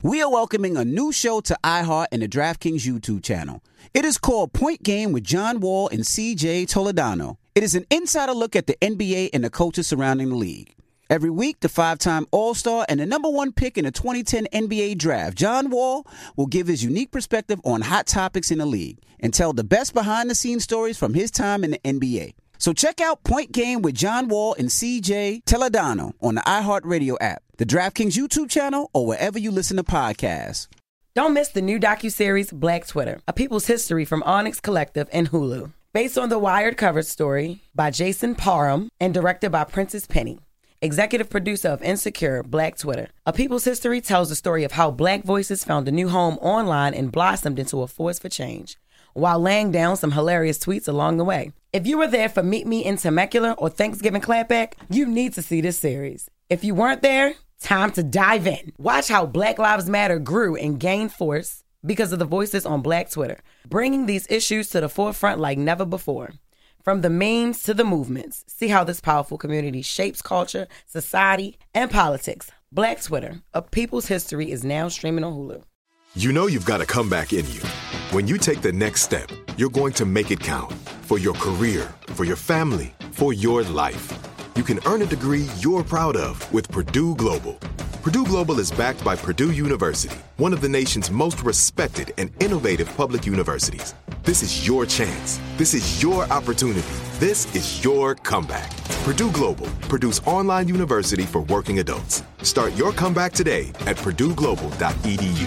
We are welcoming a new show to iHeart and the DraftKings YouTube channel. It is called Point Game with John Wall and CJ Toledano. It is an insider look at the NBA and the coaches surrounding the league. Every week, the 5-time All-Star and the number one pick in the 2010 NBA Draft, John Wall, will give his unique perspective on hot topics in the league and tell the best behind-the-scenes stories from his time in the NBA. So check out Point Game with John Wall and CJ Toledano on the iHeartRadio app, the DraftKings YouTube channel, or wherever you listen to podcasts. Don't miss the new docuseries Black Twitter, A People's History from Onyx Collective and Hulu. Based on the Wired cover story by Jason Parham and directed by Princess Penny. Executive producer of Insecure, Black Twitter. A People's History tells the story of how Black voices found a new home online and blossomed into a force for change, while laying down some hilarious tweets along the way. If you were there for Meet Me in Temecula or Thanksgiving Clapback, you need to see this series. If you weren't there, time to dive in. Watch how Black Lives Matter grew and gained force because of the voices on Black Twitter, bringing these issues to the forefront like never before. From the memes to the movements, see how this powerful community shapes culture, society, and politics. Black Twitter, A People's History, is now streaming on Hulu. You know you've got a comeback in you. When you take the next step, you're going to make it count. For your career, for your family, for your life. You can earn a degree you're proud of with Purdue Global. Purdue Global is backed by Purdue University, one of the nation's most respected and innovative public universities. This is your chance. This is your opportunity. This is your comeback. Purdue Global, Purdue's online university for working adults. Start your comeback today at purdueglobal.edu.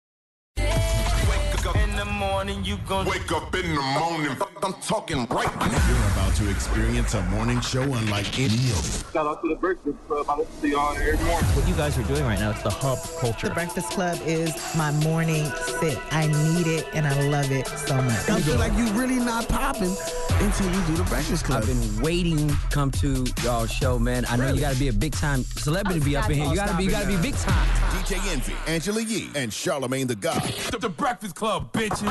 Wake up in the morning, I'm talking right now. You're about to experience a morning show unlike any other. Shout out to the Breakfast Club. I listen to y'all every morning. What you guys are doing right now, it's the hub culture. The Breakfast Club is my morning sit. I need it and I love it so much. I feel like you really not popping until you do the Breakfast Club. I've been waiting to come to y'all's show, man. I know you got to be a big time celebrity to be up in here. You got to be big time. DJ Envy, Angela Yee, and Charlamagne the God. The Breakfast Club, bitches.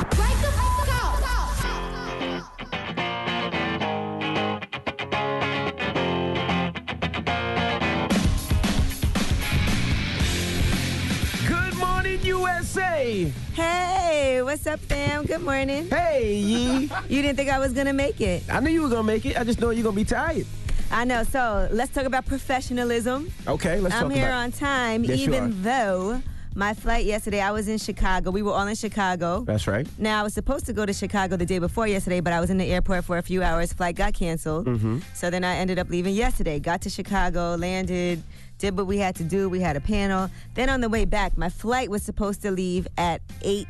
USA. Hey, what's up, fam? Good morning. Hey, Yee. You didn't think I was going to make it? I knew you were going to make it. I just know you're going to be tired. I know. So let's talk about professionalism. Okay, let's talk about it. I'm here on time, yes, even though my flight yesterday, I was in Chicago. We were all in Chicago. That's right. Now, I was supposed to go to Chicago the day before yesterday, but I was in the airport for a few hours. Flight got canceled. Mm-hmm. So then I ended up leaving yesterday. Got to Chicago, landed, did what we had to do. We had a panel. Then on the way back, my flight was supposed to leave at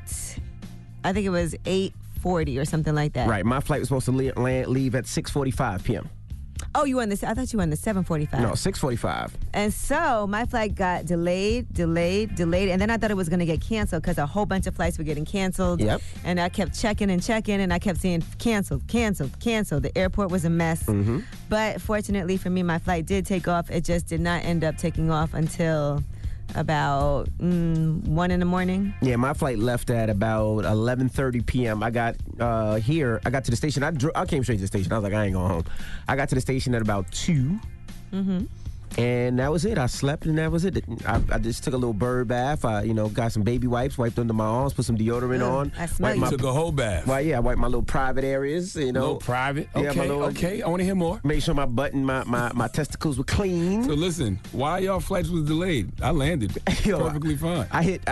8:40 or something like that. Right. My flight was supposed to leave at 6:45 p.m. Oh, you were on I thought you were on the 7:45. No, 6:45. And so my flight got delayed, and then I thought it was going to get canceled because a whole bunch of flights were getting canceled. Yep. And I kept checking, and I kept seeing canceled. The airport was a mess. Mm-hmm. But fortunately for me, my flight did take off. It just did not end up taking off until about 1 in the morning. Yeah, my flight left at about 11:30 p.m. I got here. I got to the station. I came straight to the station. I was like, I ain't going home. I got to the station at about 2. Mm-hmm. And that was it. I slept, and that was it. I just took a little bird bath. I, got some baby wipes, wiped under my arms, put some deodorant on. I smell you. Took a whole bath. Well, yeah, I wiped my little private areas, Little private? Yeah, Okay, okay. I want to hear more. Made sure my butt and my testicles were clean. So listen, why y'all flights was delayed? I landed perfectly fine. I hit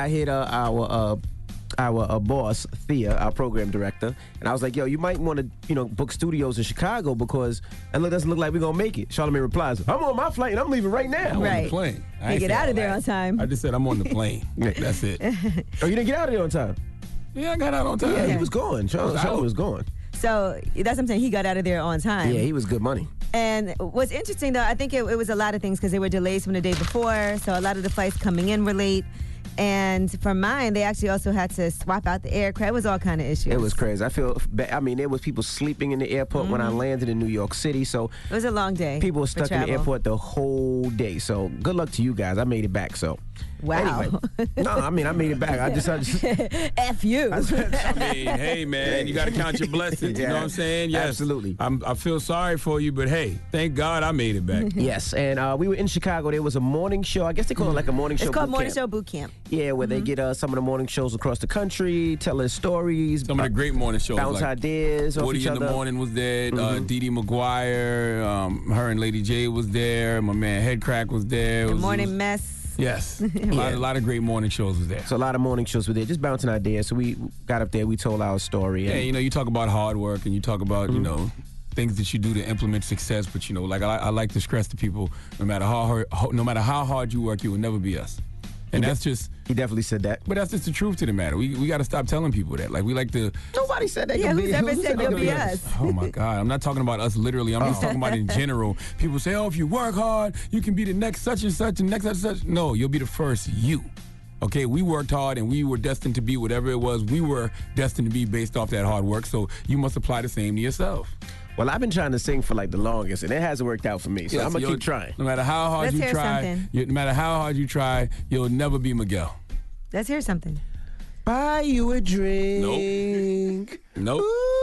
our boss, Thea, our program director, and I was like, yo, you might want to, book studios in Chicago because it doesn't look like we're going to make it. Charlamagne replies, I'm on my flight and I'm leaving right now. I'm on the plane. You get out of there on time. I just said I'm on the plane. That's it. Oh, you didn't get out of there on time? Yeah, I got out on time. Yeah, he was gone. Charlamagne was gone. So that's what I'm saying. He got out of there on time. Yeah, he was good money. And what's interesting, though, I think it was a lot of things because there were delays from the day before. So a lot of the flights coming in were late. And for mine, they actually also had to swap out the aircraft. It was all kind of issues. It was crazy. There was people sleeping in the airport when I landed in New York City. So it was a long day. People were stuck in the airport the whole day. So good luck to you guys. I made it back. So Wow. Anyway. No, I mean, I made it back. I just F you. I mean, hey, man, you got to count your blessings. You know what I'm saying? Yes. Absolutely. I feel sorry for you, but hey, thank God I made it back. Yes, and we were in Chicago. There was a morning show. I guess they call it like a morning show. It's called boot Morning camp. Show Boot Camp. Yeah, where they get some of the morning shows across the country, telling stories. Some of the great morning shows. Bounce like ideas off Woody each in the other. Morning was there. Dee Dee McGuire, her and Lady J was there. My man Headcrack was there. The Morning Mess. Yes. A lot of great morning shows was there. So a lot of morning shows were there, just bouncing ideas. So we got up there, we told our story. Yeah, you talk about hard work and you talk about, things that you do to implement success. But, like I like to stress to people, no matter how hard you work, you will never be us. And that's just... He definitely said that. But that's just the truth to the matter. We got to stop telling people that. Like, we like to... Nobody said that. Yeah, who's ever said you'll be us? Oh, my God. I'm not talking about us literally. I'm just talking about in general. People say, if you work hard, you can be the next such and such and next such and such. No, you'll be the first you. Okay, we worked hard and we were destined to be whatever it was we were destined to be based off that hard work. So you must apply the same to yourself. Well, I've been trying to sing for like the longest, and it hasn't worked out for me. So I'm gonna keep trying. No matter how hard you try, you'll never be Miguel. Let's hear something. Buy you a drink. Nope.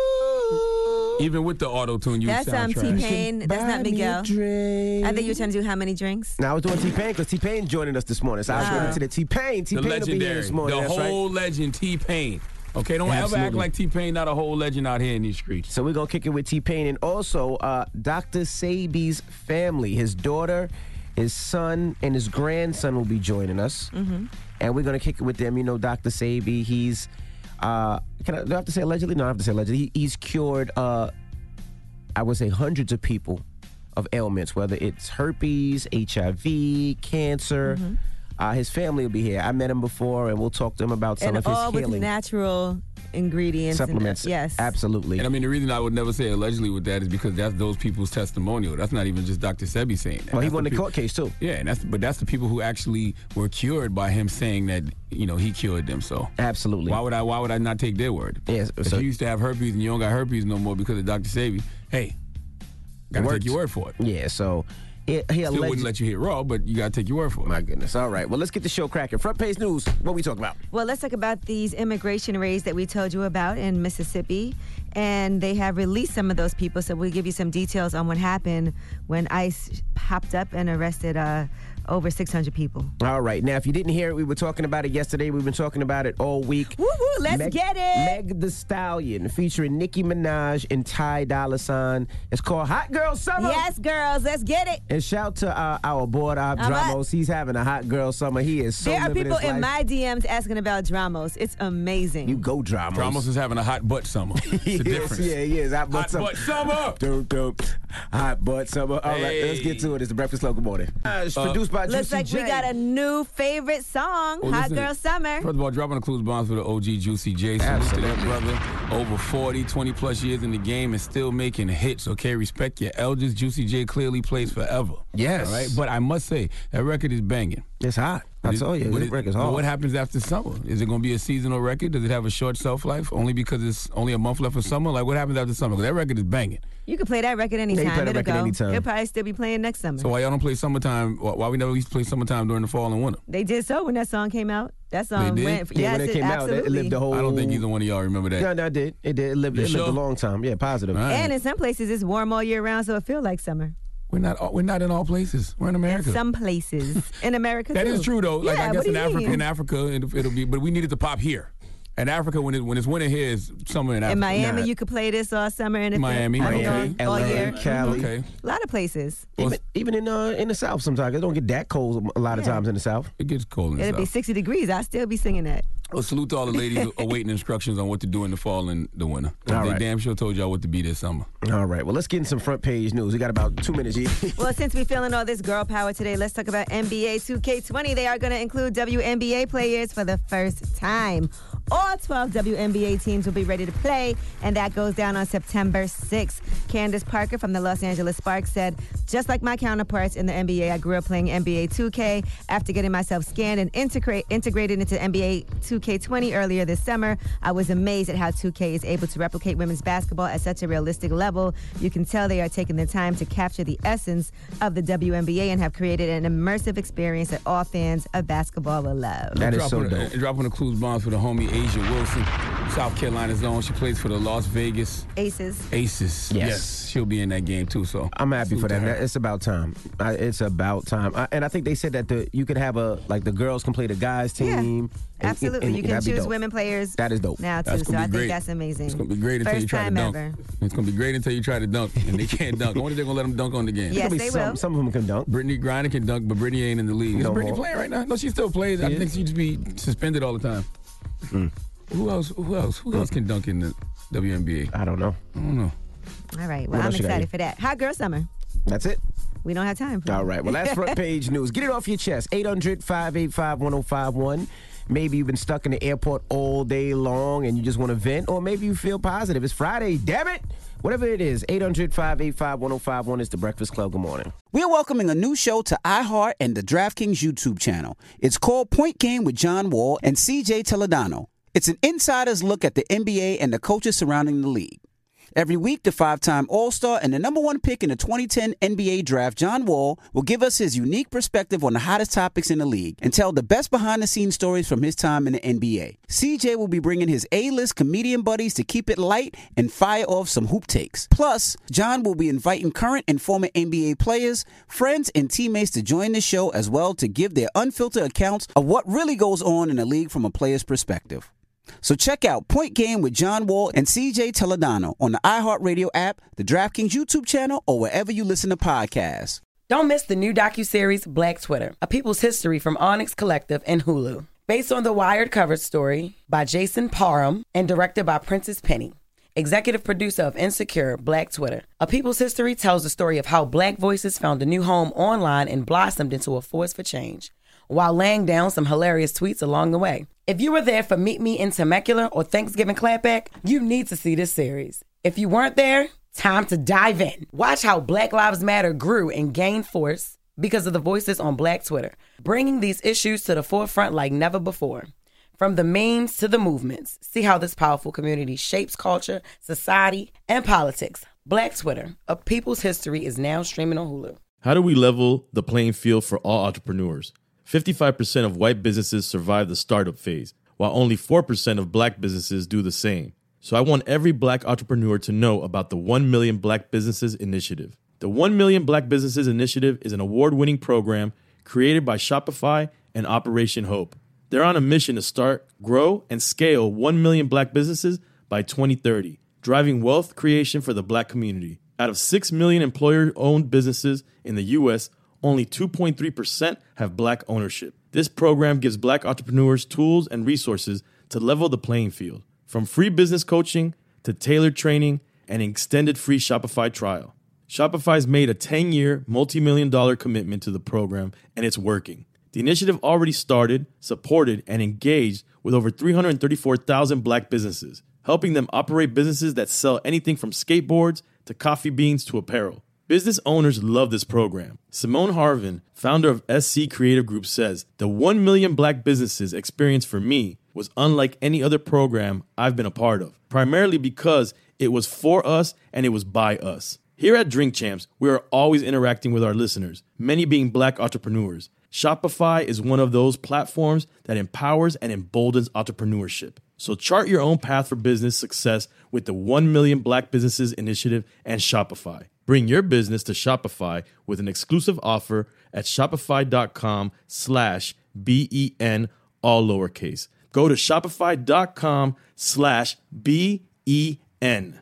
Even with the auto tune, you That's sound trash. T-Pain. That's not Miguel. I think you're trying to do How Many Drinks? Now I was doing T-Pain because T-Pain joining us this morning. So I was going to the T-Pain. T-Pain will be here this morning. The whole legend T-Pain. Okay, don't ever act like T-Pain not a whole legend out here in these streets. So we're going to kick it with T-Pain. And also, Dr. Sebi's family, his daughter, his son, and his grandson will be joining us. Mm-hmm. And we're going to kick it with them. Dr. Sebi, he's, do I have to say allegedly? No, I have to say allegedly. He's cured, I would say, hundreds of people of ailments, whether it's herpes, HIV, cancer. Mm-hmm. His family will be here. I met him before, and we'll talk to him about some of his healing. And all with natural ingredients. Supplements. Yes. Absolutely. And I mean, the reason I would never say allegedly with that is because that's those people's testimonial. That's not even just Dr. Sebi saying that. Well, he won the court case, too. Yeah, and that's the people who actually were cured by him saying that, he cured them. So absolutely. Why would I not take their word? Yes. If you used to have herpes and you don't got herpes no more because of Dr. Sebi, hey, gotta take your word for it. Yeah, so... He still wouldn't let you hit raw, but you got to take your word for it. My goodness. All right. Well, let's get the show cracking. Front page news. What we talking about? Well, let's talk about these immigration raids that we told you about in Mississippi. And they have released some of those people. So we'll give you some details on what happened when ICE popped up and arrested over 600 people. All right. Now, if you didn't hear it, we were talking about it yesterday. We've been talking about it all week. Woo-hoo, let's get it. Meg Thee Stallion featuring Nicki Minaj and Ty Dolla $ign. It's called Hot Girl Summer. Yes, girls. Let's get it. And shout to our boy, Dramos. He's having a hot girl summer. He is so There are people his in life. my DMs asking about Dramos. It's amazing. You go, Dramos. Dramos is having a hot butt summer. It's a difference. Yeah, he is. Hot butt summer. Butt summer. Hot butt summer. All right, let's get to it. It's the Breakfast Local Morning. It's produced by Looks Juicy like J. we got a new favorite song, Hot Girl Summer. First of all, dropping the clues bombs for the OG Juicy J. Salute to that brother. Over 40, 20 plus years in the game and still making hits. Okay, respect your elders. Juicy J clearly plays forever. Yes. All right, but I must say that record is banging. It's hot. I told you, this record's hard. What happens after summer? Is it going to be a seasonal record? Does it have a short shelf life only because it's only a month left of summer? Like, what happens after summer? Because that record is banging. You can play that record anytime. It'll go. It'll probably still be playing next summer. So why y'all don't play summertime? Why we never used to play summertime during the fall and winter? They did so when that song came out. That song went. When it came out, it lived the whole. I don't think either one of y'all remember that. No, it did. It did. It lived a long time. Yeah, positive. Right. And in some places, it's warm all year round, so it feels like summer. We're not in all places. We're in America. In some places in America. That too. is true though. Like yeah, I guess in Africa, it'll be. But we need it to pop here. In Africa, when it's winter here, it's summer in Africa. In Miami, you could play this all summer and Miami, all year. Cali. Okay. A lot of places. Even in the South, sometimes it don't get that cold. A lot of times in the South, it gets cold in the It'll be 60 degrees. I'll still be singing that. Well, salute to all the ladies awaiting instructions on what to do in the fall and the winter. They damn sure told y'all what to be this summer. All right. Well, let's get in some front page news. We got about 2 minutes. Well, since we're feeling all this girl power today, let's talk about NBA 2K20. They are going to include WNBA players for the first time. all 12 WNBA teams will be ready to play, and that goes down on September 6th. Candace Parker from the Los Angeles Sparks said, just like my counterparts in the NBA, I grew up playing NBA 2K. After getting myself scanned and integrated into NBA 2K20 earlier this summer, I was amazed at how 2K is able to replicate women's basketball at such a realistic level. You can tell they are taking the time to capture the essence of the WNBA and have created an immersive experience that all fans of basketball will love. That is so dope. Dropping the clues bombs for the homie Asia Wilson, South Carolina's own. She plays for the Las Vegas Aces. Yes. She'll be in that game too. So I'm happy for that. It's about time. It's about time. And I think they said that you could have the girls can play the guys team. Yeah, absolutely. You can choose women players. That is dope. Now too. So I think that's amazing. It's gonna be great until you try to dunk. It's gonna be great until you try to dunk, and they can't dunk. I wonder if they're gonna let them dunk on the game. Yes, they will. Some of them can dunk. Brittany Griner can dunk, but Brittany ain't in the league. Is Brittany playing right now? No, she still plays. I think she just be suspended all the time. Who else can dunk in the WNBA? I don't know. All right. Well, I'm excited for that. Hot Girl Summer. That's it. We don't have time for All right. Well, that's front page news. Get it off your chest. 800-585-1051. Maybe you've been stuck in the airport all day long and you just want to vent, or maybe you feel positive. It's Friday, damn it. Whatever it is, 800-585-1051 is the Breakfast Club. Good morning. We're welcoming a new show to iHeart and the DraftKings YouTube channel. It's called Point Game with John Wall and CJ Toledano. It's an insider's look at the NBA and the coaches surrounding the league. Every week, the 5-time All-Star and the number 1 pick in the 2010 NBA Draft, John Wall, will give us his unique perspective on the hottest topics in the league and tell the best behind-the-scenes stories from his time in the NBA. CJ will be bringing his A-list comedian buddies to keep it light and fire off some hoop takes. Plus, John will be inviting current and former NBA players, friends, and teammates to join the show as well to give their unfiltered accounts of what really goes on in the league from a player's perspective. So check out Point Game with John Wall and CJ Toledano on the iHeartRadio app, the DraftKings YouTube channel, or wherever you listen to podcasts. Don't miss the new docuseries Black Twitter, A People's History from Onyx Collective and Hulu. Based on the Wired cover story by Jason Parham and directed by Princess Penny. Executive producer of Insecure, Black Twitter. A People's History tells the story of how Black voices found a new home online and blossomed into a force for change, while laying down some hilarious tweets along the way. If you were there for Meet Me in Temecula or Thanksgiving Clapback, you need to see this series. If you weren't there, time to dive in. Watch how Black Lives Matter grew and gained force because of the voices on Black Twitter, bringing these issues to the forefront like never before. From the memes to the movements, see how this powerful community shapes culture, society, and politics. Black Twitter, A People's History, is now streaming on Hulu. How do we level the playing field for all entrepreneurs? 55% of white businesses survive the startup phase, while only 4% of Black businesses do the same. So I want every Black entrepreneur to know about the 1 Million Black Businesses Initiative. The 1 Million Black Businesses Initiative is an award-winning program created by Shopify and Operation Hope. They're on a mission to start, grow, and scale 1 million Black businesses by 2030, driving wealth creation for the Black community. Out of 6 million employer-owned businesses in the U.S., only 2.3% have Black ownership. This program gives Black entrepreneurs tools and resources to level the playing field, from free business coaching to tailored training and an extended free Shopify trial. Shopify's made a 10-year, multi-million-dollar commitment to the program, and it's working. The initiative already started, supported, and engaged with over 334,000 Black businesses, helping them operate businesses that sell anything from skateboards to coffee beans to apparel. Business owners love this program. Simone Harvin, founder of SC Creative Group, says, "The 1 Million Black Businesses experience for me was unlike any other program I've been a part of, primarily because it was for us and it was by us." Here at Drink Champs, we are always interacting with our listeners, many being Black entrepreneurs. Shopify is one of those platforms that empowers and emboldens entrepreneurship. So chart your own path for business success with the 1 Million Black Businesses Initiative and Shopify. Bring your business to Shopify with an exclusive offer at shopify.com/BEN, all lowercase. Go to shopify.com/BEN.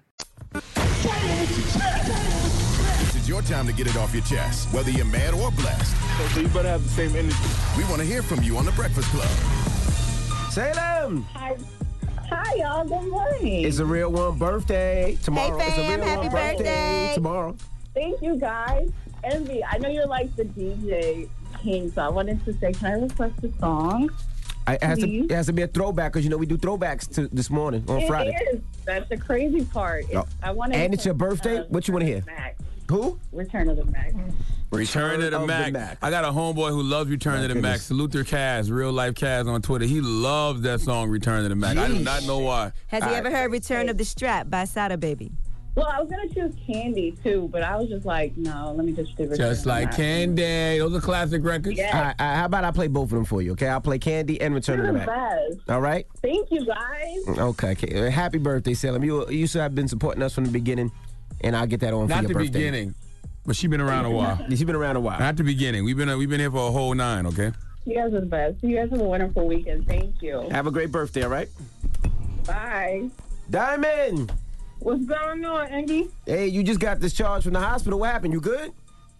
This is your time to get it off your chest, whether you're mad or blessed. So you better have the same energy. We want to hear from you on The Breakfast Club. Salem! Hi, y'all. Good morning. It's a real one birthday tomorrow. Hey, fam, it's a real happy one birthday tomorrow. Thank you, guys. Envy, I know you're like the DJ king, so I wanted to say, can I request a song? It has to be a throwback because, we do throwbacks to this morning on Friday. It is. That's the crazy part. I want to. And it's your birthday? What you want to hear? Mac. Who? Return of the Mac. Return of the Mac. I got a homeboy who loves Return of the Mac. Salute Kaz, real life Kaz on Twitter. He loves that song, Return of the Mac. I do not know why. Has he ever heard Return of the Strap by Sada Baby? Well, I was going to choose Candy, too, but I was just like, no, let me just do Return Just of the like Mac. Candy. Those are classic records. Yeah. All right, how about I play both of them for you, okay? I'll play Candy and Return of the Mac. Best. All right? Thank you, guys. Okay. Happy birthday, Salem. You have been supporting us from the beginning, and I'll get that on for your birthday. Not the beginning, but she's been around a while. She's been around a while. Not the beginning. We've been here for a whole 9, okay? You guys are the best. You guys have a wonderful weekend. Thank you. Have a great birthday, all right? Bye. Diamond! What's going on, Angie? Hey, you just got discharged from the hospital. What happened? You good?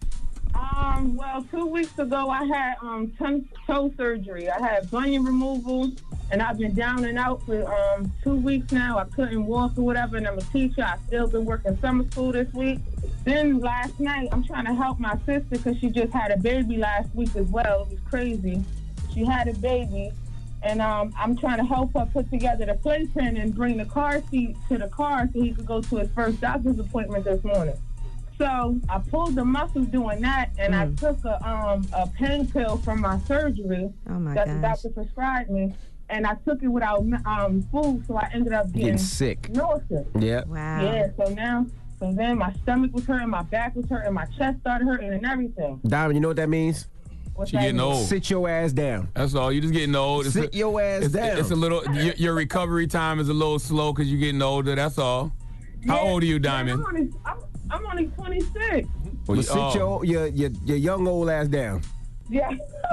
Well, 2 weeks ago, I had toe surgery. I had bunion removal, and I've been down and out for 2 weeks now. I couldn't walk or whatever, and I'm a teacher. I've still been working summer school this week. Then last night, I'm trying to help my sister because she just had a baby last week as well. It was crazy. She had a baby, and I'm trying to help her put together the playpen and bring the car seat to the car so he could go to his first doctor's appointment this morning. So I pulled the muscle doing that, and I took a pain pill from my surgery that the doctor prescribed me, and I took it without food, so I ended up getting sick. Nauseous. Yeah. Wow. Yeah. So then my stomach was hurting, my back was hurting, my chest started hurting, and everything. Diamond, you know what that means? What's She that getting mean? old. Sit your ass down. That's all. You just getting old. Sit your ass down. It's a little. Your recovery time is a little slow because you're getting older. That's all. How old are you, Diamond? I'm only 26. Well, sit your young old ass down. Yeah.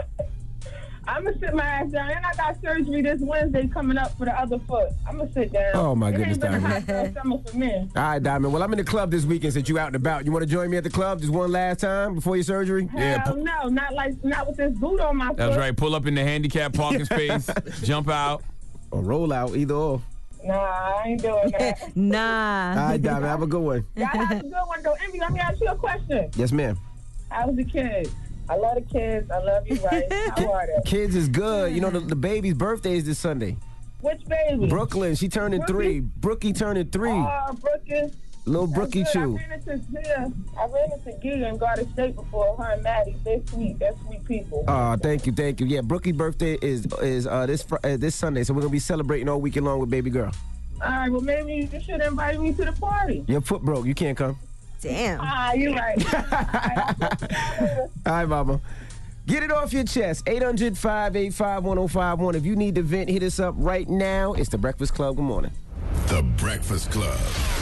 I'm going to sit my ass down. And I got surgery this Wednesday coming up for the other foot. I'm going to sit down. Oh, my goodness, It ain't been a hot Diamond. girl summer for me. All right, Diamond. Well, I'm in the club this weekend since you out and about. You want to join me at the club just one last time before your surgery? Hell no, not with this boot on my foot. That's right. Pull up in the handicap parking space, jump out. Or roll out, either or. Nah, I ain't doing that. Nah. All right, Diamond. Have a good one. Y'all have a good one, though. Envy, let me ask you a question. Yes, ma'am. How's the kids? I love the kids. I love you, right? How are they? Kids is good. You know, the baby's birthday is this Sunday. Which baby? Brooklyn. She turning 3. Brookie turning 3. Oh, Brookie. Little Brookie Chew. I ran into Gia in Garden State before. Her and Maddie. They're sweet. They're sweet people. Thank you. Yeah, Brookie's birthday is this Sunday, so we're gonna be celebrating all weekend long with baby girl. All right, well, maybe you should invite me to the party. Your foot broke. You can't come. Damn. You're right. All right, mama. Get it off your chest. 800-585-1051. If you need to vent, hit us up right now. It's The Breakfast Club. Good morning. The Breakfast Club.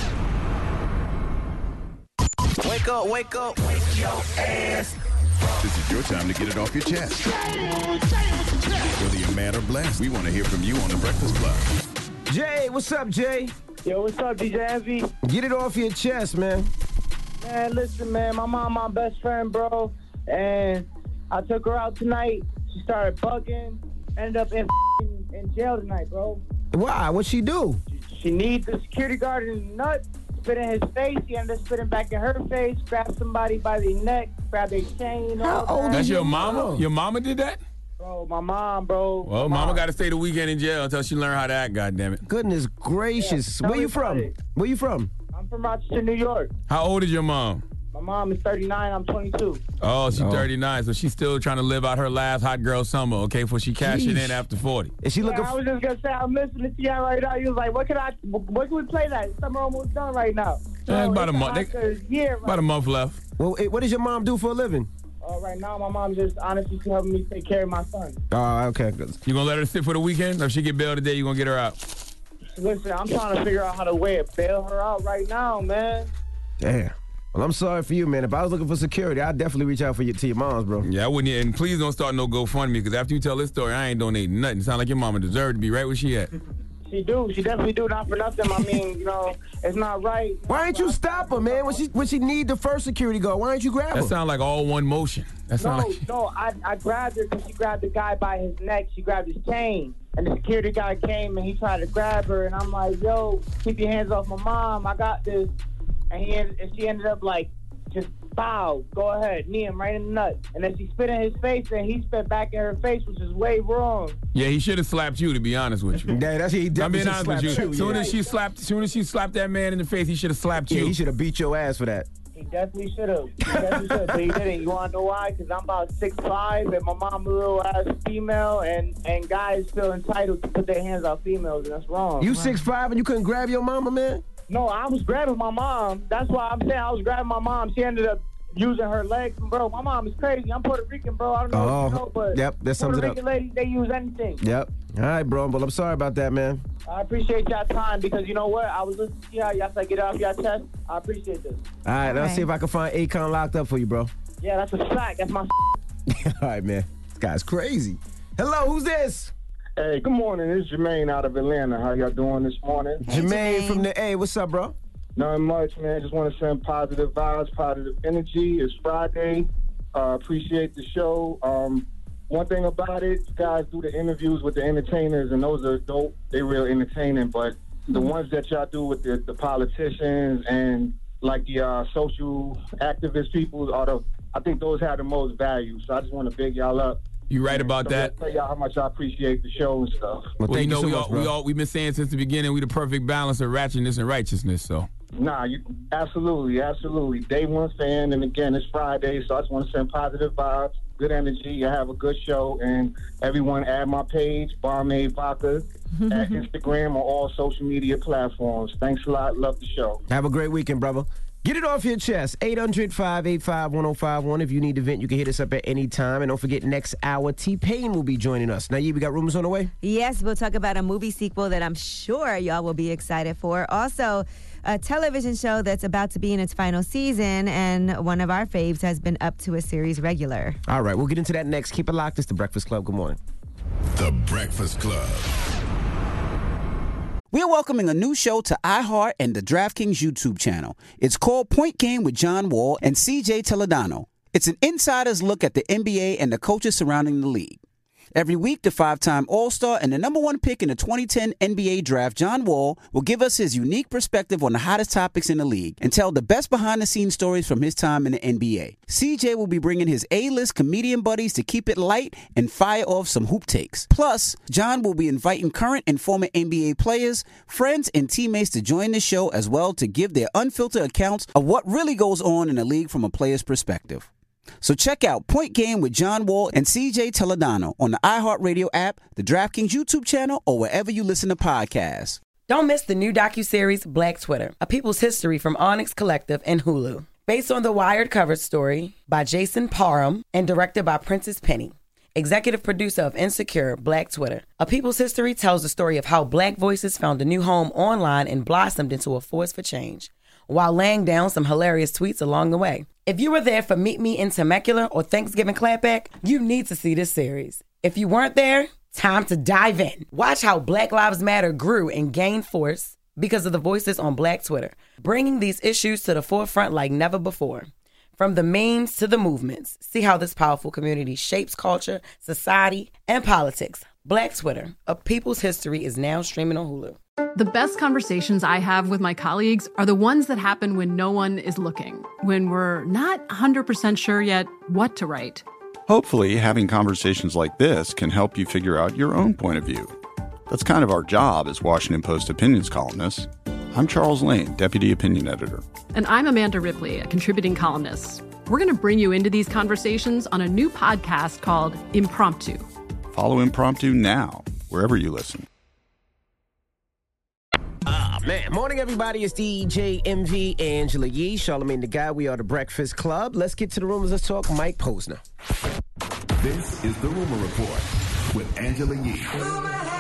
Wake up, wake up. Wake your ass. This is your time to get it off your chest. Whether you're mad or blessed, we want to hear from you on The Breakfast Club. Jay, what's up, Jay? Yo, what's up, DJ Envy? Get it off your chest, man. Man, listen, man, my mom, my best friend, bro, and I took her out tonight. She started bugging, ended up in jail tonight, bro. Why? What'd she do? She needs the security guard in the nut, spit in his face. He ended up spitting back in her face, grabbed somebody by the neck, grabbed their chain. That's your mama? Your mama did that? Bro, my mom, bro. Well, mama got to stay the weekend in jail until she learn how to act, goddammit. Goodness gracious. Yeah, Where you from? Where you from? I'm from Rochester, New York. How old is your mom? My mom is 39. I'm 22. Oh, she's 39, so she's still trying to live out her last hot girl summer, okay, before she cash it in after 40. Is she looking I was just going to say, I'm listening to you right now. You was like, what can we play that? Summer almost done right now. Yeah, about a month. About a month left. Well, what does your mom do for a living? Right now, my mom just honestly helping me take care of my son. Oh, okay. You gonna let her sit for the weekend? Or if she get bailed today, you gonna get her out? Listen, I'm trying to figure out how to bail her out right now, man. Damn. Well, I'm sorry for you, man. If I was looking for security, I'd definitely reach out to your moms, bro. Yeah, I wouldn't. And please don't start no GoFundMe, because after you tell this story, I ain't donating nothing. Sound like your mama deserved to be right where she at. She do. She definitely do. Not for nothing. I mean, it's not right. Why ain't you stop her, man? When she need the first security guard, why ain't you grab her? That sound like all one motion. I grabbed her because she grabbed the guy by his neck. She grabbed his chain. And the security guy came and he tried to grab her. And I'm like, yo, keep your hands off my mom. I got this. And she ended up like just bow, go ahead, knee him right in the nut. And then she spit in his face, and he spit back in her face, which is way wrong. Yeah, he should have slapped you, to be honest with you. Yeah, that's he I'm definitely being honest with you. slapped you. Soon as she slapped that man in the face, he should have slapped you. Yeah, he should have beat your ass for that. He definitely should have. But he didn't. You want to know why? Because I'm about 6'5", and my mom a little ass female, and guys feel entitled to put their hands on females, and that's wrong. You 6'5" and you couldn't grab your mama, man? No, I was grabbing my mom. That's why I'm saying I was grabbing my mom. She ended up using her legs. Bro, my mom is crazy. I'm Puerto Rican, bro. I don't know if you know, but yep, that sums it Puerto up. Rican ladies, they use anything. Yep. All right, bro. Well, I'm sorry about that, man. I appreciate y'all time because you know what? I was listening to y'all say get it off your chest. I appreciate this. All right, let's see if I can find Akon locked up for you, bro. Yeah, that's a fact. That's my All right, man. This guy's crazy. Hello, who's this? Hey, good morning. It's Jermaine out of Atlanta. How y'all doing this morning? Jermaine from the A. What's up, bro? Nothing much, man. Just want to send positive vibes, positive energy. It's Friday. Appreciate the show. One thing about it, you guys do the interviews with the entertainers, and those are dope. They're real entertaining. But the ones that y'all do with the politicians and like the social activist people, I think those have the most value. So I just want to big y'all up. You right about that. Tell y'all how much I appreciate the show and stuff. Well, you know, we've been saying since the beginning, we the perfect balance of ratchetness and righteousness. So. Nah, absolutely. Day one fan, and again, it's Friday, so I just want to send positive vibes, good energy. You have a good show, and everyone add my page, Barmaid Vodka, at Instagram or all social media platforms. Thanks a lot. Love the show. Have a great weekend, brother. Get it off your chest. 800-585-1051. If you need to vent, you can hit us up at any time. And don't forget, next hour, T-Pain will be joining us. Now, we got rumors on the way? Yes, we'll talk about a movie sequel that I'm sure y'all will be excited for. Also, a television show that's about to be in its final season, and one of our faves has been up to a series regular. All right, we'll get into that next. Keep it locked. It's The Breakfast Club. Good morning. The Breakfast Club. We're welcoming a new show to iHeart and the DraftKings YouTube channel. It's called Point Game with John Wall and CJ Toledano. It's an insider's look at the NBA and the coaches surrounding the league. Every week, the 5-time All-Star and the number one pick in the 2010 NBA Draft, John Wall, will give us his unique perspective on the hottest topics in the league and tell the best behind-the-scenes stories from his time in the NBA. CJ will be bringing his A-list comedian buddies to keep it light and fire off some hoop takes. Plus, John will be inviting current and former NBA players, friends, and teammates to join the show as well to give their unfiltered accounts of what really goes on in the league from a player's perspective. So check out Point Game with John Wall and CJ Toledano on the iHeartRadio app, the DraftKings YouTube channel, or wherever you listen to podcasts. Don't miss the new docuseries Black Twitter, A People's History from Onyx Collective and Hulu. Based on the Wired cover story by Jason Parham and directed by Princess Penny. Executive producer of Insecure, Black Twitter. A People's History tells the story of how Black voices found a new home online and blossomed into a force for change, while laying down some hilarious tweets along the way. If you were there for Meet Me in Temecula or Thanksgiving Clapback, you need to see this series. If you weren't there, time to dive in. Watch how Black Lives Matter grew and gained force because of the voices on Black Twitter, bringing these issues to the forefront like never before. From the memes to the movements, see how this powerful community shapes culture, society, and politics. Black Twitter, A People's History is now streaming on Hulu. The best conversations I have with my colleagues are the ones that happen when no one is looking, when we're not 100% sure yet what to write. Hopefully, having conversations like this can help you figure out your own point of view. That's kind of our job as Washington Post opinions columnists. I'm Charles Lane, Deputy Opinion Editor. And I'm Amanda Ripley, a contributing columnist. We're going to bring you into these conversations on a new podcast called Impromptu. Follow Impromptu now, wherever you listen. Man, morning, everybody. It's DJ MV, Angela Yee, Charlamagne the Guy. We are the Breakfast Club. Let's get to the rumors. Let's talk Mike Posner. This is the Rumor Report with Angela Yee on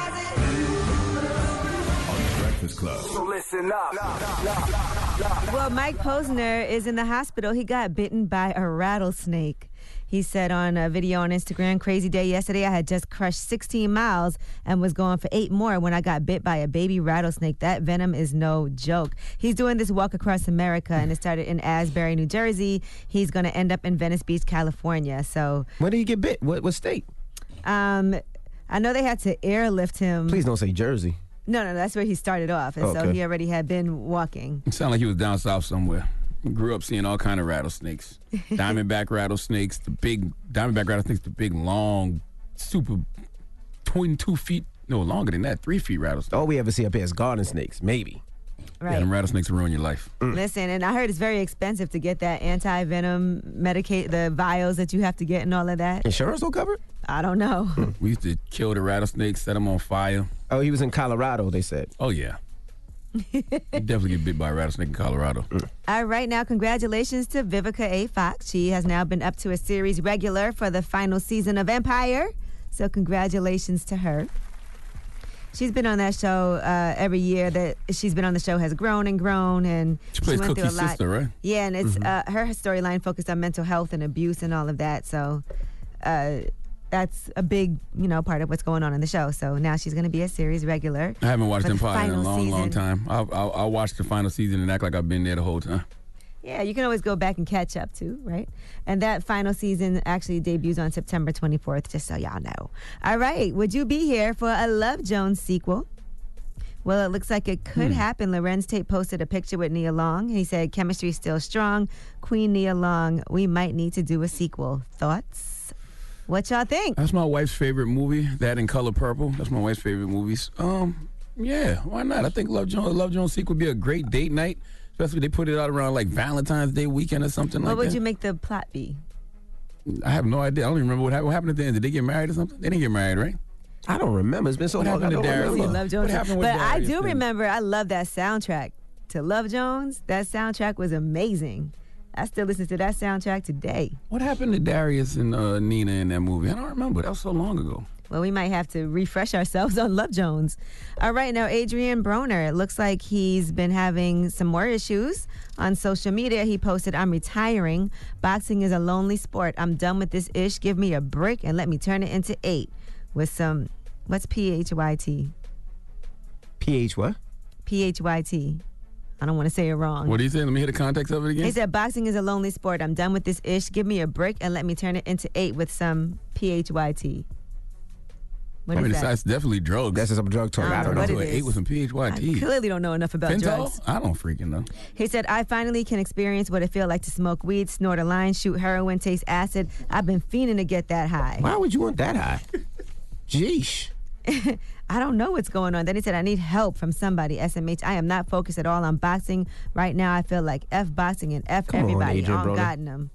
the Breakfast Club. So listen up. Well, Mike Posner is in the hospital. He got bitten by a rattlesnake. He said on a video on Instagram, crazy day yesterday, I had just crushed 16 miles and was going for 8 more when I got bit by a baby rattlesnake. That venom is no joke. He's doing this walk across America, and it started in Asbury, New Jersey. He's going to end up in Venice Beach, California. So, where did he get bit? What state? I know they had to airlift him. Please don't say Jersey. No, that's where he started off. And so he already had been walking. It sounded like he was down south somewhere. Grew up seeing all kind of rattlesnakes. Diamondback rattlesnakes, the big long, super 22 feet, no, longer than that, 3 feet rattlesnakes. All we ever see up here is garden snakes, maybe. Right. Yeah, them rattlesnakes will ruin your life. Listen, and I heard it's very expensive to get that anti-venom medicate, the vials that you have to get and all of that. Insurance will cover it? I don't know. We used to kill the rattlesnakes, set them on fire. Oh, he was in Colorado, they said. Oh, yeah. You definitely get bit by a rattlesnake in Colorado. All right, now congratulations to Vivica A. Fox. She has now been up to a series regular for the final season of Empire. So congratulations to her. She's been on that show every year that she's been on the show has grown and grown, and she plays went Cookie's through a lot. sister, right? Yeah, and it's her storyline focused on mental health and abuse and all of that. So that's a big, part of what's going on in the show. So now she's going to be a series regular. I haven't watched for the Empire in a final long season. time. I'll watch the final season and act like I've been there the whole time. Yeah, you can always go back and catch up too, right? And that final season actually debuts on September 24th, just so y'all know. All right, would you be here for a Love Jones sequel? Well, it looks like it could happen. Lorenz Tate posted a picture with Nia Long. He said, chemistry is still strong. Queen Nia Long, we might need to do a sequel. Thoughts? What y'all think? That's my wife's favorite movie, that and Color Purple. That's my wife's favorite movies. Yeah, why not? I think Love Jones sequel would be a great date night. Especially if they put it out around like Valentine's Day weekend or something like that. What would you make the plot be? I have no idea. I don't even remember what happened at the end. Did they get married or something? They didn't get married, right? I don't remember. It's been so long. What happened to Darius? Love Jones. What happened with But I Darius do then? remember, I love that soundtrack to Love Jones. That soundtrack was amazing. I still listen to that soundtrack today. What happened to Darius and Nina in that movie? I don't remember. That was so long ago. Well, we might have to refresh ourselves on Love Jones. All right, now Adrian Broner. It looks like he's been having some more issues on social media. He posted, I'm retiring. Boxing is a lonely sport. I'm done with this ish. Give me a break and let me turn it into 8 with some, what's PHYT? PH what? PHYT. I don't want to say it wrong. What are you saying? Let me hear the context of it again. He said, boxing is a lonely sport. I'm done with this ish. Give me a break and let me turn it into 8 with some PHYT. What is that? That's definitely drugs. That's some drug talk. I don't know. what it So is. 8 with some PHYT. I clearly don't know enough about Fentanyl? drugs. I don't freaking know. He said, I finally can experience what it feels like to smoke weed, snort a line, shoot heroin, taste acid. I've been fiending to get that high. Why would you want that high? Jeesh. I don't know what's going on. Then he said, I need help from somebody, SMH. I am not focused at all on boxing. Right now, I feel like F boxing and F Come on, everybody Adrian on Broner. Gotten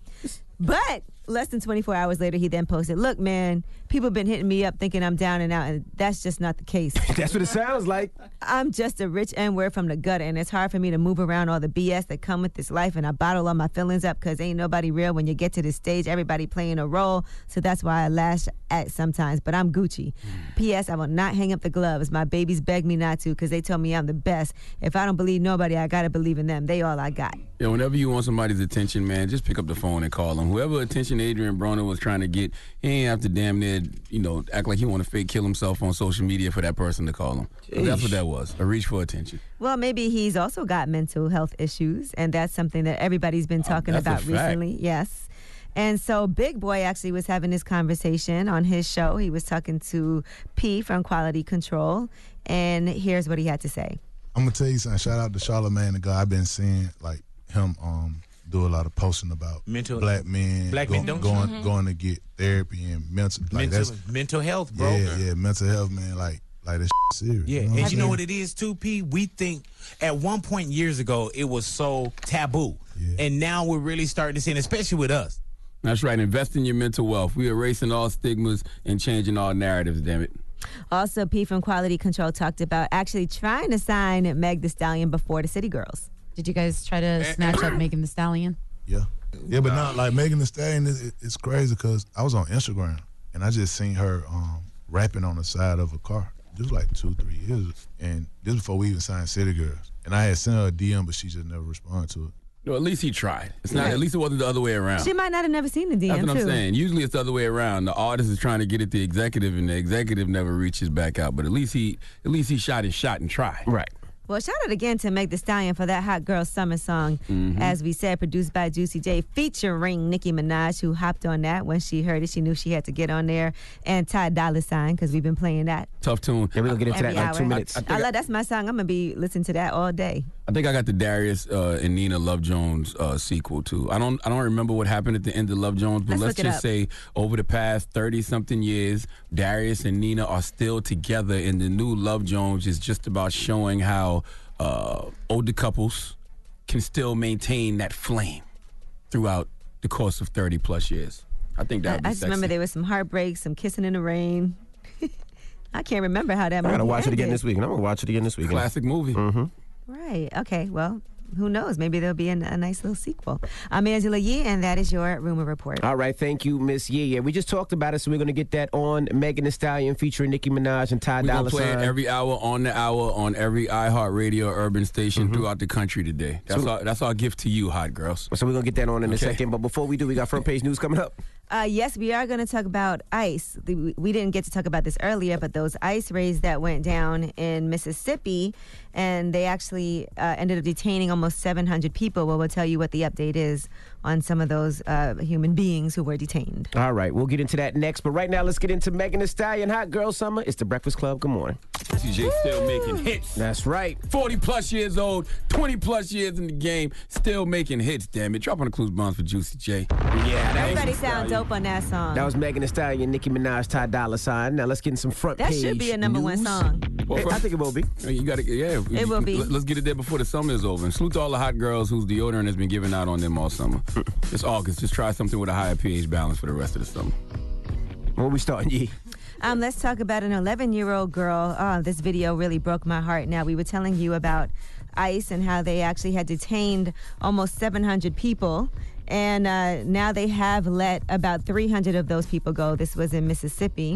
But less than 24 hours later, he then posted, look, man, people have been hitting me up thinking I'm down and out, and that's just not the case. That's what it sounds like. I'm just a rich N-word from the gutter, and it's hard for me to move around all the BS that come with this life, and I bottle all my feelings up because ain't nobody real. When you get to this stage, everybody playing a role, so that's why I lash at sometimes, but I'm Gucci. P.S. I will not hang up the gloves. My babies beg me not to because they tell me I'm the best. If I don't believe nobody, I got to believe in them. They all I got. Yeah, whenever you want somebody's attention, man, just pick up the phone and call them. Whoever attention Adrian Broner was trying to get, he ain't have to damn near, act like he want to fake kill himself on social media for that person to call him. But that's what that was, a reach for attention. Well, maybe he's also got mental health issues, and that's something that everybody's been talking that's a about fact. recently. Yes. And so Big Boy actually was having this conversation on his show. He was talking to P from Quality Control, and here's what he had to say. I'm gonna tell you something. Shout out to Charlamagne, the guy I've been seeing like him do a lot of posting about black men going to get therapy and mental health, bro. Yeah, mental health, man. Like this serious. Yeah, you know and you know what it is too, P? We think at one point years ago it was so taboo, and now we're really starting to see it, especially with us. That's right. Invest in your mental wealth. We're erasing all stigmas and changing all narratives, damn it. Also, P from Quality Control talked about actually trying to sign Meg Thee Stallion before the City Girls. Did you guys try to snatch up Megan Thee Stallion? Yeah, but not like Megan Thee Stallion. It's crazy because I was on Instagram and I just seen her rapping on the side of a car. This was like 2-3 years, and this before we even signed City Girls. And I had sent her a DM, but she just never responded to it. No, at least he tried. It's not. At least it wasn't the other way around. She might not have never seen the DM, That's what too. I'm saying. Usually it's the other way around. The artist is trying to get at the executive, and the executive never reaches back out. But at least he shot his shot and tried. Right. Well, shout out again to Meg Thee Stallion for that Hot Girl Summer song. As we said, produced by Juicy J, featuring Nicki Minaj, who hopped on that when she heard it. She knew she had to get on there. And Ty Dolla $ign, because we've been playing that. Tough tune. Yeah, we're going to get into that in like hour. 2 minutes. I love that's my song. I'm going to be listening to that all day. I think I got the Darius and Nina Love Jones sequel too. I don't remember what happened at the end of Love Jones, but let's just say over the past 30-something years, Darius and Nina are still together, and the new Love Jones is just about showing how older couples can still maintain that flame throughout the course of 30 plus years. I think that would be I just remember there was some heartbreaks, some kissing in the rain. I can't remember how that movie I gotta watch ended. it again this week, and I'm gonna watch it again this week. Classic movie. Right. Okay. Well, who knows? Maybe there'll be a nice little sequel. I'm Angela Yee, and that is your Rumor Report. All right, thank you, Miss Yee. Yeah, we just talked about it, so we're going to get that on Megan Thee Stallion featuring Nicki Minaj and Ty We're Dolla going to play it $ign. every hour on the hour on every iHeartRadio urban station throughout the country today. That's our gift to you, hot girls. So we're going to get that on in a Okay. second. But before we do, we got front page news coming up. Yes, we are going to talk about ICE. We didn't get to talk about this earlier, but those ICE raids that went down in Mississippi, and they actually ended up detaining almost 700 people. Well, we'll tell you what the update is on some of those human beings who were detained. All right, we'll get into that next. But right now, let's get into Megan Thee Stallion, Hot Girl Summer. It's the Breakfast Club. Good morning. TJ still making hits. That's right. 40 plus years old, 20 plus years in the game, still making hits, damn it. Drop on the clues bombs for Juicy J. Yeah, Everybody sound dope on that song. That was Megan Thee Stallion, Nicki Minaj, Ty Dolla $ign. Now let's get in some front That page should be a number one news. song. I think it will be. You got to, yeah. It will be. Let's get it there before the summer is over. And salute to all the hot girls whose deodorant has been given out on them all summer. It's August. Just try something with a higher pH balance for the rest of the summer. Where we starting, Yee? Let's talk about an 11-year-old girl. Oh, this video really broke my heart. Now, we were telling you about ICE and how they actually had detained almost 700 people. And now they have let about 300 of those people go. This was in Mississippi.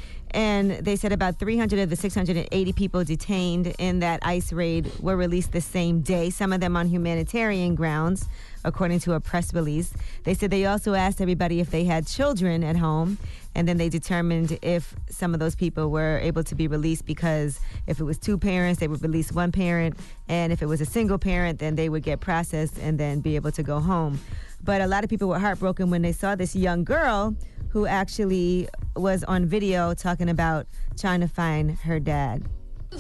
And they said about 300 of the 680 people detained in that ICE raid were released the same day, some of them on humanitarian grounds, according to a press release. They said they also asked everybody if they had children at home, and then they determined if some of those people were able to be released, because if it was two parents, they would release one parent, and if it was a single parent, then they would get processed and then be able to go home. But a lot of people were heartbroken when they saw this young girl who actually was on video talking about trying to find her dad. I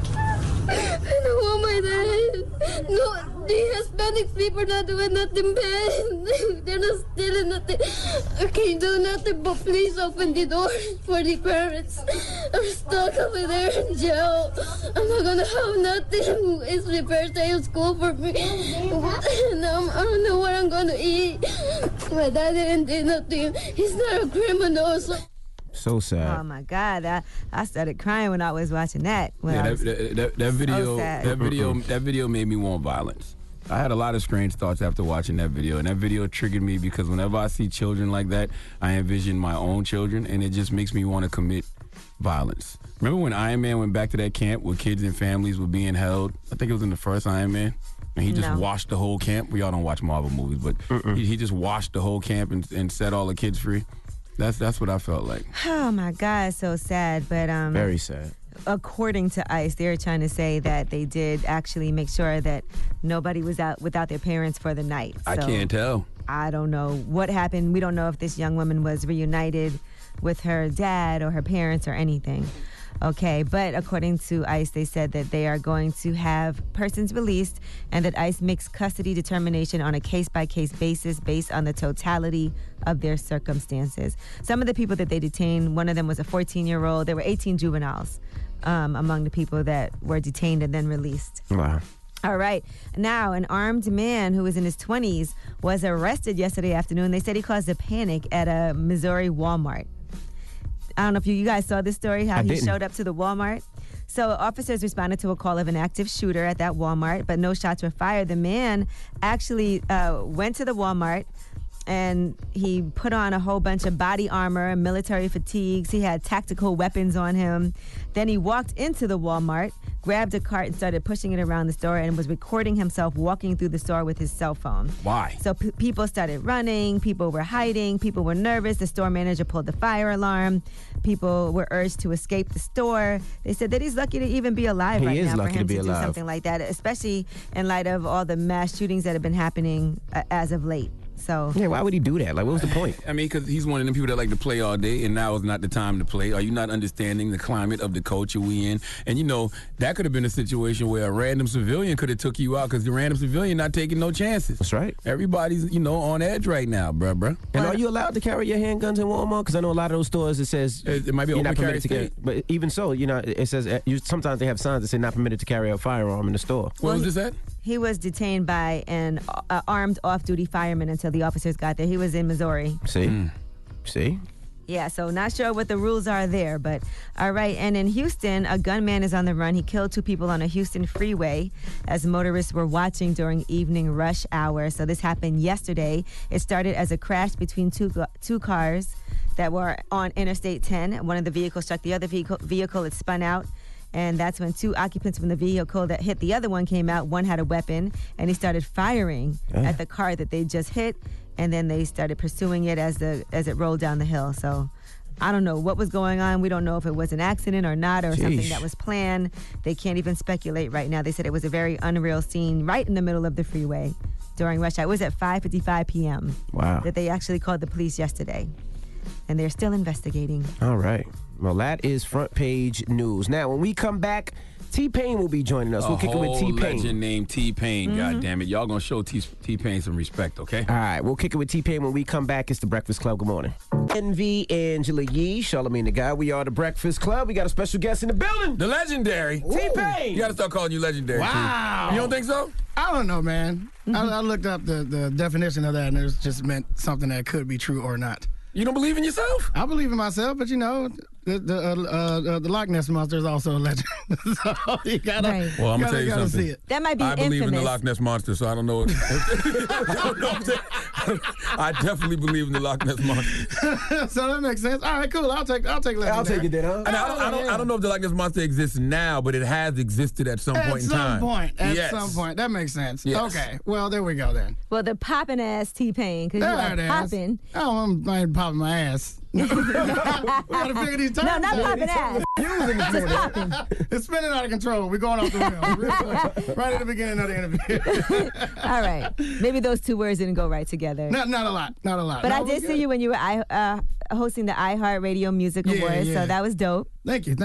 don't want my dad. No, the Hispanic people are not doing nothing bad. They're not stealing nothing. I can't do nothing but please open the door for the parents. I'm stuck over there in jail. I'm not gonna have nothing. It's the first day of school for me. And I don't know what I'm gonna eat. My dad didn't do nothing. He's not a criminal. So sad. Oh my God! I started crying when I was watching that. That video, sad. that video made me want violence. I had a lot of strange thoughts after watching that video, and that video triggered me because whenever I see children like that, I envision my own children, and it just makes me want to commit violence. Remember when Iron Man went back to that camp where kids and families were being held? I think it was in the first Iron Man. And he just washed the whole camp. We all don't watch Marvel movies, but he just washed the whole camp and set all the kids free. That's what I felt like. Oh my God, so sad. But very sad. According to ICE, they're trying to say that they did actually make sure that nobody was out without their parents for the night. I can't tell. I don't know what happened. We don't know if this young woman was reunited with her dad or her parents or anything. Okay, but according to ICE, they said that they are going to have persons released and that ICE makes custody determination on a case-by-case basis based on the totality of their circumstances. Some of the people that they detained, one of them was a 14-year-old. There were 18 juveniles among the people that were detained and then released. Wow. All right. Now, an armed man who was in his 20s was arrested yesterday afternoon. They said he caused a panic at a Missouri Walmart. I don't know if you guys saw this story, how he showed up to the Walmart. So officers responded to a call of an active shooter at that Walmart, but no shots were fired. The man actually went to the Walmart, and he put on a whole bunch of body armor and military fatigues. He had tactical weapons on him. Then he walked into the Walmart, grabbed a cart and started pushing it around the store and was recording himself walking through the store with his cell phone. Why? So people started running, people were hiding, people were nervous. The store manager pulled the fire alarm. People were urged to escape the store. They said that he's lucky to even be alive right now for him to do something like that, especially in light of all the mass shootings that have been happening as of late. So yeah, why would he do that? Like, what was the point? I mean, because he's one of them people that like to play all day, and now is not the time to play. Are you not understanding the climate of the culture we in? And you know, that could have been a situation where a random civilian could have took you out because the random civilian not taking no chances. That's right. Everybody's, you know, on edge right now, bruh. And are you allowed to carry your handguns in Walmart? Because I know a lot of those stores, it says it might be you're open not permitted carry to carry. But even so, you know, it says sometimes they have signs that say not permitted to carry a firearm in the store. What was this at? He was detained by an armed off-duty fireman until the officers got there. He was in Missouri. See? Yeah, so not sure what the rules are there, but all right. And in Houston, a gunman is on the run. He killed 2 people on a Houston freeway as motorists were watching during evening rush hour. So this happened yesterday. It started as a crash between two cars that were on Interstate 10. One of the vehicles struck the other vehicle. It spun out. And that's when 2 occupants from the vehicle that hit the other one came out. One had a weapon, and he started firing at the car that they just hit. And then they started pursuing it as it rolled down the hill. So I don't know what was going on. We don't know if it was an accident or not, or something that was planned. They can't even speculate right now. They said it was a very unreal scene right in the middle of the freeway during rush hour. It was at 5:55 p.m. Wow. That they actually called the police yesterday. And they're still investigating. All right. Well, that is front page news. Now, when we come back, T-Pain will be joining us. We'll kick it with T-Pain. Legend named T-Pain. God damn it. Y'all gonna show T-Pain some respect, okay? All right. We'll kick it with T-Pain when we come back. It's The Breakfast Club. Good morning. Envy, Angela Yee, Charlamagne the Guy. We are The Breakfast Club. We got a special guest in the building. The legendary. T-Pain. You gotta start calling you legendary. Wow. Too. You don't think so? I don't know, man. I looked up the definition of that, and it just meant something that could be true or not. You don't believe in yourself? I believe in myself, but you know, the Loch Ness Monster is also a legend. So you gotta, well, I'm gonna tell you something. See it. That might be I believe in the infamous. Loch Ness Monster, so I don't know. I definitely believe in the Loch Ness Monster. So that makes sense. All right, cool. I'll take legendary. I'll take it then, huh? And I don't know if the Loch Ness Monster exists now, but it has existed at some point in time. At some point. That makes sense. Yes. Okay. Well, there we go then. Well, the poppin' ass T-Pain, because you There are it is. popping. Oh, I ain't popping my ass. We gotta figure these terms No, not out. popping ass. Just popping. It's spinning out of control. We're going off the rails. Right at the beginning of the interview. All right. Maybe those 2 words didn't go right together. Not a lot. But I did see you when you were hosting the iHeartRadio Music Awards, so that was dope. Thank you.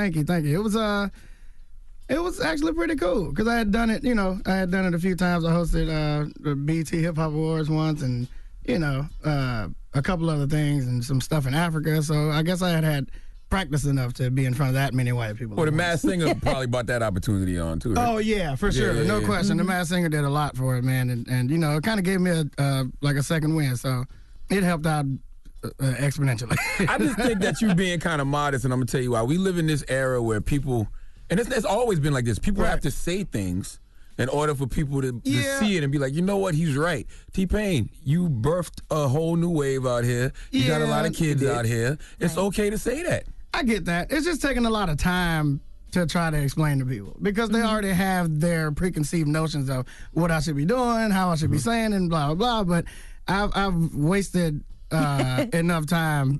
It was actually pretty cool because I had done it. You know, I had done it a few times. I hosted the BET Hip Hop Awards once, and you know, a couple other things and some stuff in Africa. So I guess I had practice enough to be in front of that many white people. Well, the Masked Singer probably brought that opportunity on too. Right? Oh yeah, for sure, no question. The Masked Singer did a lot for it, man, and you know, it kind of gave me like a second win. So it helped out exponentially. I just think that you being kind of modest, and I'm gonna tell you why. We live in this era where people, and it's always been like this. People have to say things in order for people to see it and be like, you know what, he's right. T-Pain, you birthed a whole new wave out here. You got a lot of kids out here. It's okay to say that. I get that. It's just taking a lot of time to try to explain to people because they already have their preconceived notions of what I should be doing, how I should be saying, and blah, blah, blah. But I've wasted enough time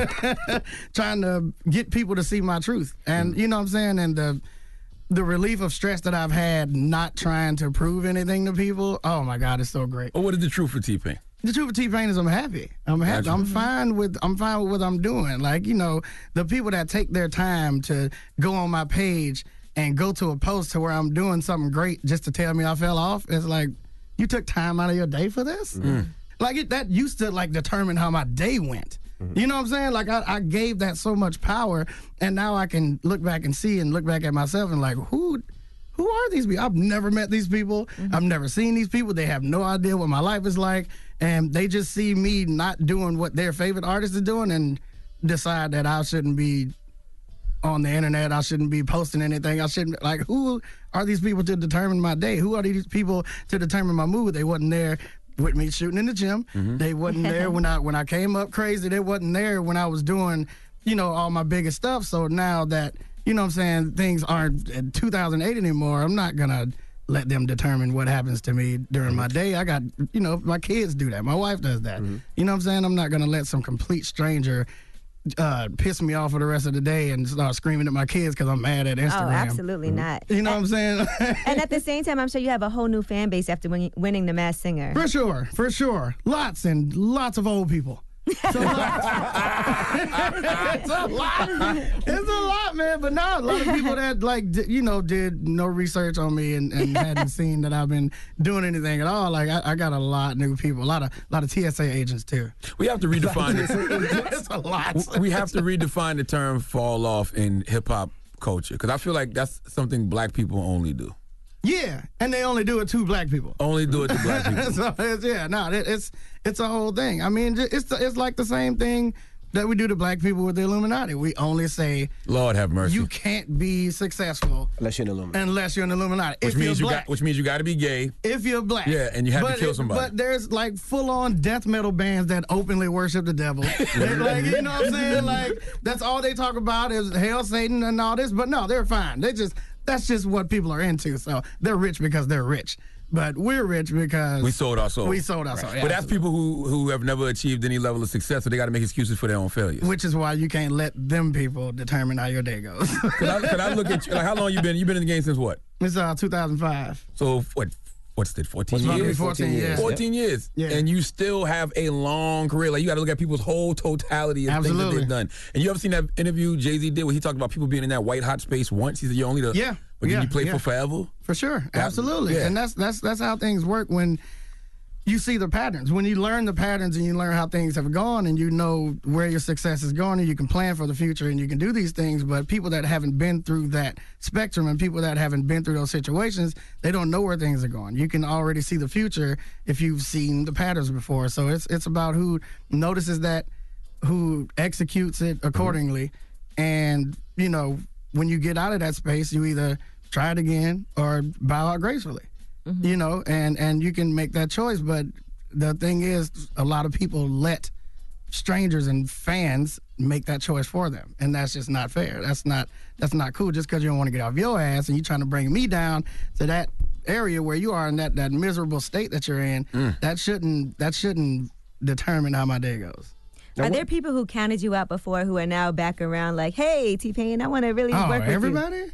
trying to get people to see my truth. And you know what I'm saying? And the relief of stress that I've had not trying to prove anything to people, oh my God, it's so great. Well, what is the truth for T-Pain? The truth of T-Pain is I'm happy. Gotcha. I'm fine with what I'm doing. Like, you know, the people that take their time to go on my page and go to a post to where I'm doing something great just to tell me I fell off, it's like, you took time out of your day for this? Mm-hmm. Like, that used to, like, determine how my day went. You know what I'm saying? Like, I gave that so much power, and now I can look back and see and look back at myself and like, who are these people? I've never met these people. I've never seen these people. They have no idea what my life is like, and they just see me not doing what their favorite artist is doing and decide that I shouldn't be on the internet. I shouldn't be posting anything. I shouldn't, like, who are these people to determine my day? Who are these people to determine my mood? They wasn't there with me shooting in the gym. They wasn't there when I came up crazy. They wasn't there when I was doing, you know, all my biggest stuff. So now that, you know what I'm saying, things aren't in 2008 anymore, I'm not going to let them determine what happens to me during my day. I got, you know, my kids do that. My wife does that. You know what I'm saying? I'm not going to let some complete stranger piss me off for the rest of the day and start screaming at my kids because I'm mad at Instagram. Oh, absolutely not. You know what I'm saying? And at the same time, I'm sure you have a whole new fan base after winning The Masked Singer. For sure. Lots and lots of old people. It's a lot, man. But no, a lot of people that did no research on me and hadn't seen that I've been doing anything at all. Like I got a lot of new people, a lot of TSA agents too. We have to redefine it. It's a lot. We have to redefine the term "fall off" in hip hop culture because I feel like that's something black people only do. Yeah, and they only do it to black people. Only do it to black people. So it's a whole thing. I mean, it's like the same thing that we do to black people with the Illuminati. We only say, Lord have mercy, you can't be successful unless you're an Illuminati. Which means you got to be gay. If you're black, yeah, and you have to kill somebody. But there's like full-on death metal bands that openly worship the devil. Like, you know what I'm saying? Like that's all they talk about is hell, Satan, and all this. But no, they're fine. That's just what people are into. So they're rich because they're rich. But we're rich because we sold our soul. We sold our soul. Yeah, but that's people who have never achieved any level of success, so they got to make excuses for their own failures. Which is why you can't let them people determine how your day goes. Could I look at you? Like, how long you been? You've been in the game since what? It's 2005. So what's it? 14 years. 14 years. 14 years. Yeah. And you still have a long career. Like you got to look at people's whole totality of things that they've done. And you ever seen that interview Jay-Z did where he talked about people being in that white hot space once? He said you're only the But you play for forever? For sure. Absolutely. Yeah. And that's how things work when you see the patterns. When you learn the patterns and you learn how things have gone and you know where your success is going and you can plan for the future and you can do these things, but people that haven't been through that spectrum and people that haven't been through those situations, they don't know where things are going. You can already see the future if you've seen the patterns before. So it's about who notices that, who executes it accordingly. And, you know, when you get out of that space, you either try it again or bow out gracefully. You know, and you can make that choice, but the thing is, a lot of people let strangers and fans make that choice for them, and that's just not fair. That's not cool. Just because you don't want to get off your ass and you're trying to bring me down to that area where you are in that miserable state that you're in, that shouldn't determine how my day goes. Are there people who counted you out before who are now back around like, hey, T-Pain, I want to really work with everybody? you?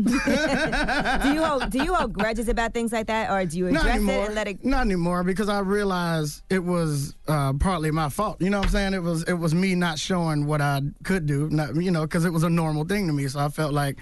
Do you hold grudges about things like that, or do you address it and let it? Not anymore, because I realized it was partly my fault. You know what I'm saying? It was me not showing what I could do. Because it was a normal thing to me. So I felt like,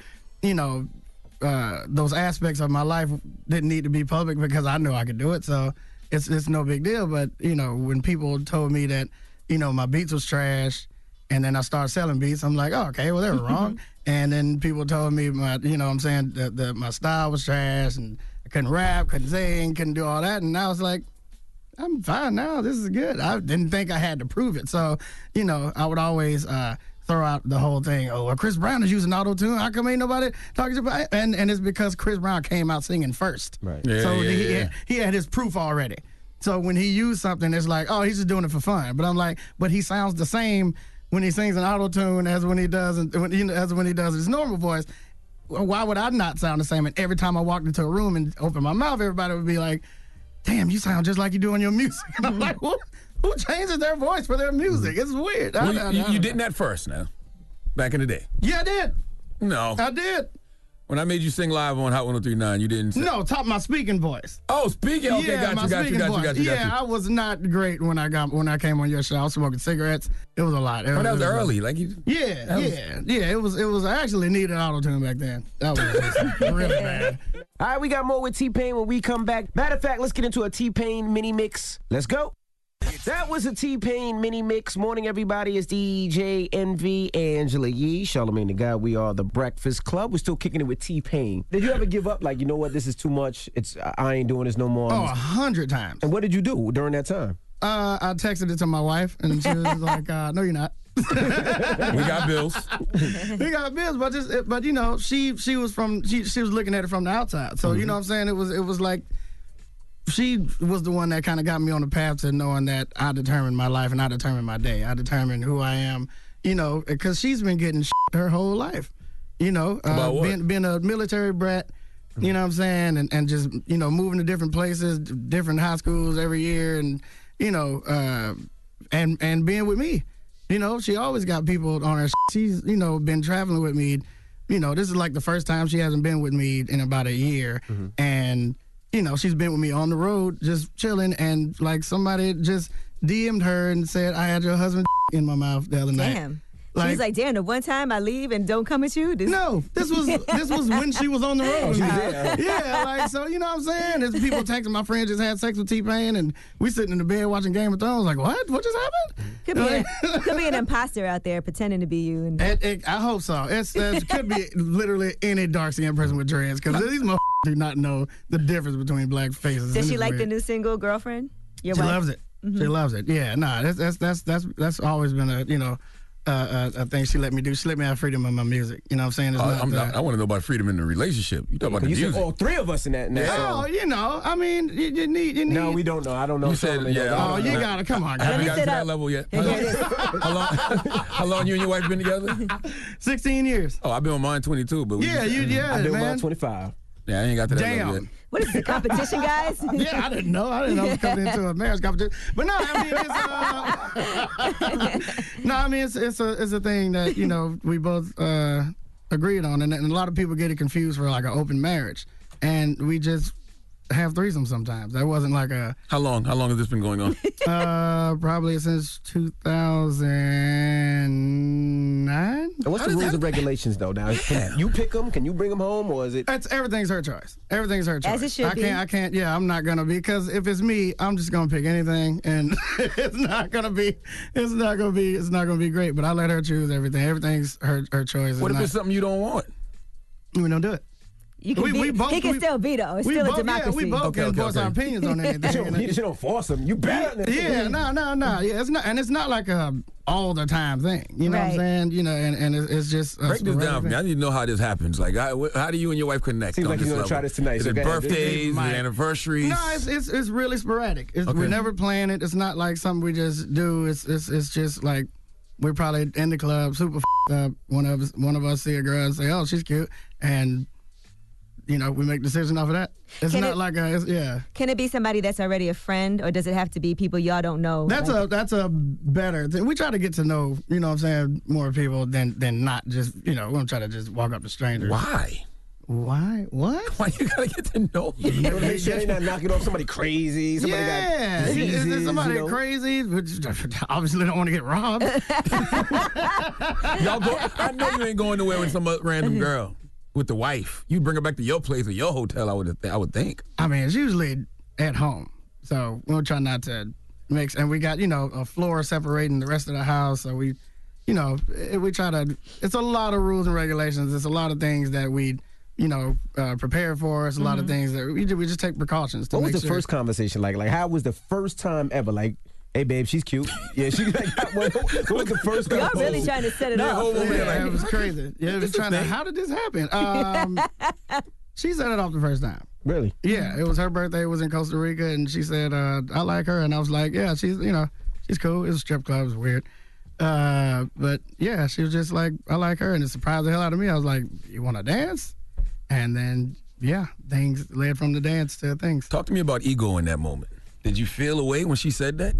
those aspects of my life didn't need to be public because I knew I could do it. So it's no big deal. But when people told me that my beats was trash, and then I started selling beats, I'm like, oh, okay, well, they were wrong. And then people told me that my style was trash and I couldn't rap, couldn't sing, couldn't do all that. And I was like, I'm fine now. This is good. I didn't think I had to prove it. So, I would always throw out the whole thing. Oh, well, Chris Brown is using auto-tune. How come ain't nobody talking about it? And it's because Chris Brown came out singing first. Right. He had his proof already. So when he used something, it's like, oh, he's just doing it for fun. But I'm like, but he sounds the same when he sings an auto-tune as when he does his normal voice. Why would I not sound the same? And every time I walked into a room and opened my mouth, everybody would be like, damn, you sound just like you do on your music. And I'm like, who changes their voice for their music? It's weird. Well, you didn't at first now, back in the day. Yeah, I did. No. I did. When I made you sing live on Hot 103.9, you didn't sing. No, my speaking voice. Oh, speaking? Okay, yeah, got you. Yeah, I was not great when I came on your show. I was smoking cigarettes. It was a lot. That was early. It was I actually needed auto-tune back then. That was really bad. All right, we got more with T-Pain when we come back. Matter of fact, let's get into a T-Pain mini mix. Let's go. That was a T-Pain mini mix. Morning, everybody. It's DJ Envy, Angela Yee, Charlamagne the God. We are the Breakfast Club. We're still kicking it with T-Pain. Did you ever give up? Like, you know what? This is too much. I ain't doing this no more. Oh, 100 times. And what did you do during that time? I texted it to my wife, and she was like, "No, you're not." We got bills. We got bills, but she was looking at it from the outside. So you know what I'm saying? It was like. She was the one that kind of got me on the path to knowing that I determine my life and I determine my day. I determine who I am, because she's been getting her whole life. You know, About what? being a military brat. You know what I'm saying? And just, you know, moving to different places, different high schools every year, and, you know, and being with me. You know, she always got people on her. She's, you know, been traveling with me. You know, this is like the first time she hasn't been with me in about a year. And, you know, she's been with me on the road just chilling. And, like, somebody just DM'd her and said, I had your husband in my mouth the other night. Damn. She's like, damn, the one time I leave and don't come with you? No, this was when she was on the road. Oh, Yeah, like, so, you know what I'm saying? There's people texting, my friend just had sex with T-Pain, and we sitting in the bed watching Game of Thrones, like, what? What just happened? Could be an imposter out there pretending to be you. And I hope so. It could be literally any dark-skinned person with dreads, because these motherfuckers do not know the difference between black faces. Does she It's like weird. the new single, Girlfriend? Your She wife? loves it. She loves it. Yeah, that's always been a, you know, a thing she let me do. She let me have freedom in my music. You know what I'm saying? I want to know about freedom in the relationship. You talk about the You music. said all three of us in that. Oh, you know, I mean, you need. No, we don't know. I don't know. You said, Oh, you gotta come on. Have you guys. gotten to that level yet? How long you and your wife been together? 16 years. Oh, I've been on mine 22, but I've been on mine 25. Yeah, I ain't got to that Damn. level yet. What is the competition, guys? Yeah, I didn't know. I was coming into a marriage competition. But no, I mean, it's it's a thing that, you know, we both agreed on, and a lot of people get it confused for like an open marriage, and we just have threesomes sometimes. That wasn't like a. How long has this been going on? Probably since 2009. What's the rules and regulations though? Now, can you pick them? Can you bring them home, or is it? Everything's her choice. Everything's her choice. As it should be. I can't. Yeah, I'm not gonna be, because if it's me, I'm just gonna pick anything, and it's not gonna be great. But I let her choose everything. Everything's her choice. What if it's something you don't want? We don't do it. You can he can still veto. It's still a democracy. Yeah, we both can voice our opinions on anything. You don't force them. You better. Yeah, no. Yeah, it's not, and it's not like a all the time thing. You know what I'm saying? You know, and it's just break this down for me. I need to know how this happens. Like, how do you and your wife connect? Seems like this you're gonna level? try this tonight. Is So it go ahead. birthdays? Is it anniversaries? No, it's really sporadic. Okay. We never plan it. It's not like something we just do. It's just like we're probably in the club, super up. One of us see a girl and say, "Oh, she's cute," and you know, we make decisions off of that. It's Can not it- like yeah. Can it be somebody that's already a friend, or does it have to be people y'all don't know? That's a better thing. We try to get to know, you know what I'm saying, more people than not just, you know, we don't try to just walk up to strangers. Why? Why? What? Why you gotta get to know? You want to make sure they're not knocking off somebody crazy. Somebody Yeah, got diseases, is somebody you know? crazy? Which obviously don't want to get robbed. Y'all go. I know you ain't going nowhere with some random girl with the wife. You bring her back to your place or your hotel. I would think. I mean, it's usually at home, so we'll try not to mix. And we got, you know, a floor separating the rest of the house, so we, you know, we try to. It's a lot of rules and regulations. It's a lot of things that we, you know, prepare for. It's a lot of things that we just take precautions to What make was the sure. first conversation like? Like, how was the first time ever? Like, hey, babe, she's cute. Yeah, she like. What was the first? Y'all really trying to set it Yeah, off. Yeah, it was crazy. Yeah, it was trying to. How did this happen? She set it off the first time. Really? Yeah, it was her birthday. It was in Costa Rica, and she said, "I like her," and I was like, "Yeah, she's cool." It was a strip club. It was weird, but yeah, she was just like, "I like her," and it surprised the hell out of me. I was like, "You want to dance?" And then yeah, things led from the dance to things. Talk to me about ego in that moment. Did you feel away when she said that?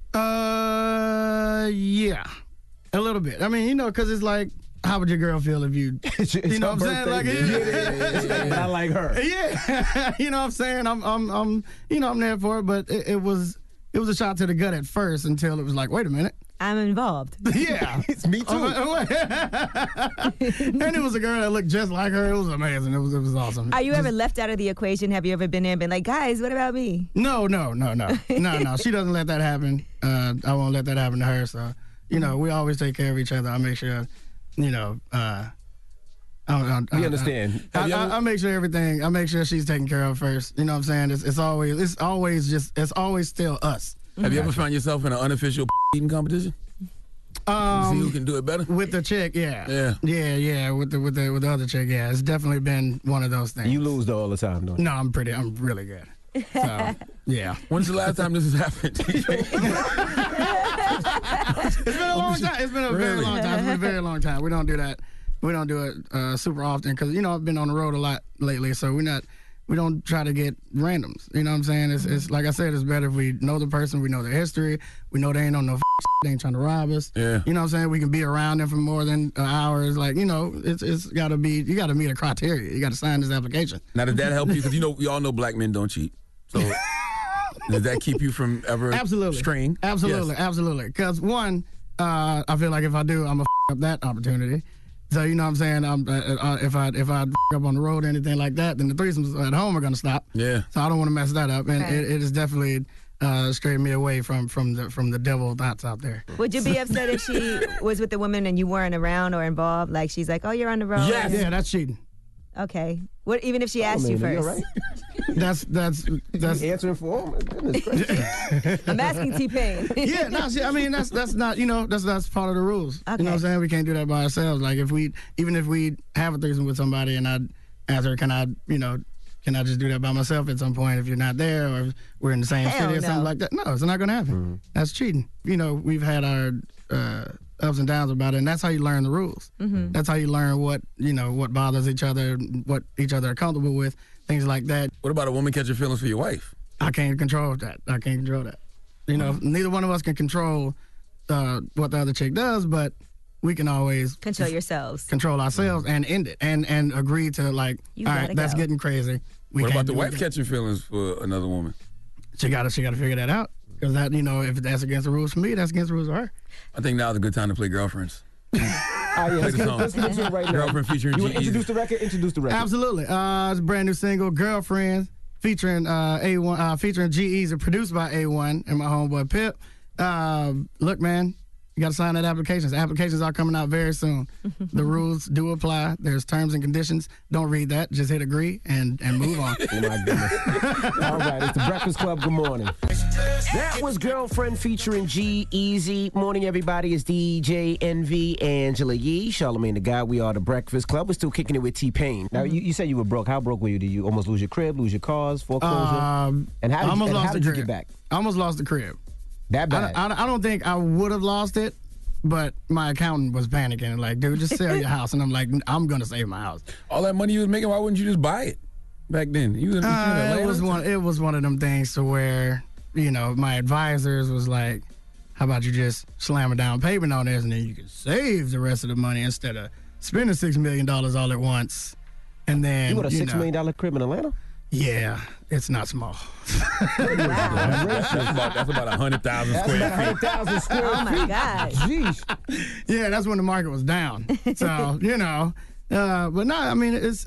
Yeah, a little bit. I mean, you know, because it's like, how would your girl feel if you, you know what I'm saying? Like, But I like her. Yeah, you know what I'm saying? I'm there for it, but it was a shot to the gut at first until it was like, wait a minute. I'm involved. Yeah. It's me too. And it was a girl that looked just like her. It was amazing. It was awesome. Are you ever left out of the equation? Have you ever been there and been like, guys, what about me? No. She doesn't let that happen. I won't let that happen to her. So, you know, we always take care of each other. I make sure, you know, We understand. I make sure everything. I make sure she's taken care of first. You know what I'm saying? It's always still us. Have you ever found yourself in an unofficial eating competition? See who can do it better? With the chick, yeah. Yeah. With the other chick, yeah. It's definitely been one of those things. You lose though all the time, though. No, I'm really good. So, yeah. When's the last time this has happened? It's been a long time. It's been a very long time. It's been a very long time. We don't do that. We don't do it super often because, you know, I've been on the road a lot lately, so we don't try to get randoms. You know what I'm saying? It's like I said, it's better if we know the person, we know their history, we know they ain't on no they ain't trying to rob us. Yeah. You know what I'm saying? We can be around them for more than an hour. It's like, you know, it's got to be, you got to meet a criteria. You got to sign this application. Now, did that help you? Because, you know, we all know black men don't cheat. So did that keep you from ever straying? Absolutely, Yes. absolutely. Because one, I feel like if I do, I'm going to up that opportunity. So, you know what I'm saying? If I up on the road or anything like that, then the threesomes at home are going to stop. Yeah. So I don't want to mess that up. And Okay. it is definitely strayed me away from the devil thoughts out there. Would you be upset if she was with the woman and you weren't around or involved? Like she's like, oh, you're on the road. Yes. Yeah, that's cheating. Okay. What? Even if she asked you man, first. you That's answering for him. Goodness gracious. I'm asking T-Pain. Yeah, no, see, I mean that's not, you know, that's part of the rules. You know what I'm saying? We can't do that by ourselves. Like even if we have a threesome with somebody and I ask her, can I just do that by myself at some point if you're not there or if we're in the same Hell city or no. something like that? No, it's not gonna happen. That's cheating. You know, we've had our ups and downs about it, and that's how you learn the rules. That's how you learn what bothers each other, what each other are comfortable with, things like that. What about a woman catching feelings for your wife? I can't control that. You know, neither one of us can control what the other chick does, but we can always Control yourselves. control ourselves and end it and agree to, like, You all gotta right, that's go. getting crazy. We What can't about the do wife it. catching feelings for another woman? She gotta figure that out, because that, you know, if that's against the rules for me, that's against the rules for her. I think now's a good time to play Girlfriends. Let's get into it right now. Girlfriend featuring You want to G-Eazy. introduce the record? Introduce the record. Absolutely. It's a brand new single, Girlfriends, featuring A1, featuring G-Eazy, produced by A1 and my homeboy Pip. Look, man, you got to sign that application. The applications are coming out very soon. The rules do apply. There's terms and conditions. Don't read that. Just hit agree and move on. Oh, my goodness. All right, it's the Breakfast Club. Good morning. That was Girlfriend featuring G-Eazy. Morning, everybody. It's DJ NV, Angela Yee, Charlamagne the God. We are the Breakfast Club. We're still kicking it with T-Pain. Now, you said you were broke. How broke were you? Did you almost lose your crib, lose your cars, foreclosure? And how did you get back? I almost lost the crib. That bad? I don't think I would have lost it, but my accountant was panicking. Like, dude, just sell your house. And I'm like, I'm going to save my house. All that money you was making, why wouldn't you just buy it back then? You was in Atlanta. It was one of them things to where, you know, my advisors was like, how about you just slam a down payment on this and then you can save the rest of the money instead of spending $6 million all at once. And then, You got a $6 know, million crib in Atlanta? Yeah, it's not small. That's about 100,000 square feet. 100,000 square Oh my feet. God. Jeez. Yeah, that's when the market was down. So, you know, but no, I mean, it's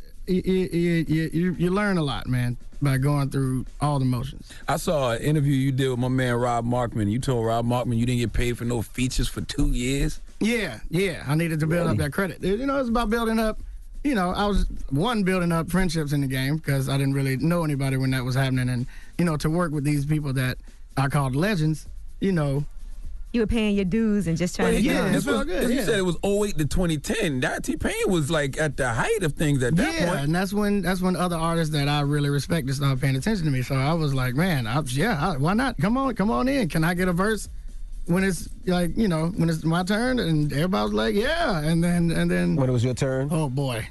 you learn a lot, man, by going through all the motions. I saw an interview you did with my man Rob Markman. You told Rob Markman you didn't get paid for no features for 2 years. Yeah, I needed to build up that credit. You know, it's about building up. You know, I was building up friendships in the game because I didn't really know anybody when that was happening, and you know, to work with these people that I called legends. You know, You were paying your dues and just trying to get on. You said it was 2008 to 2010. That T-Pain was like at the height of things at that point. and that's when other artists that I really respected started paying attention to me. So I was like, man, why not? Come on in. Can I get a verse when it's like, you know, when it's my turn? And everybody was like, yeah. And then when it was your turn, oh boy.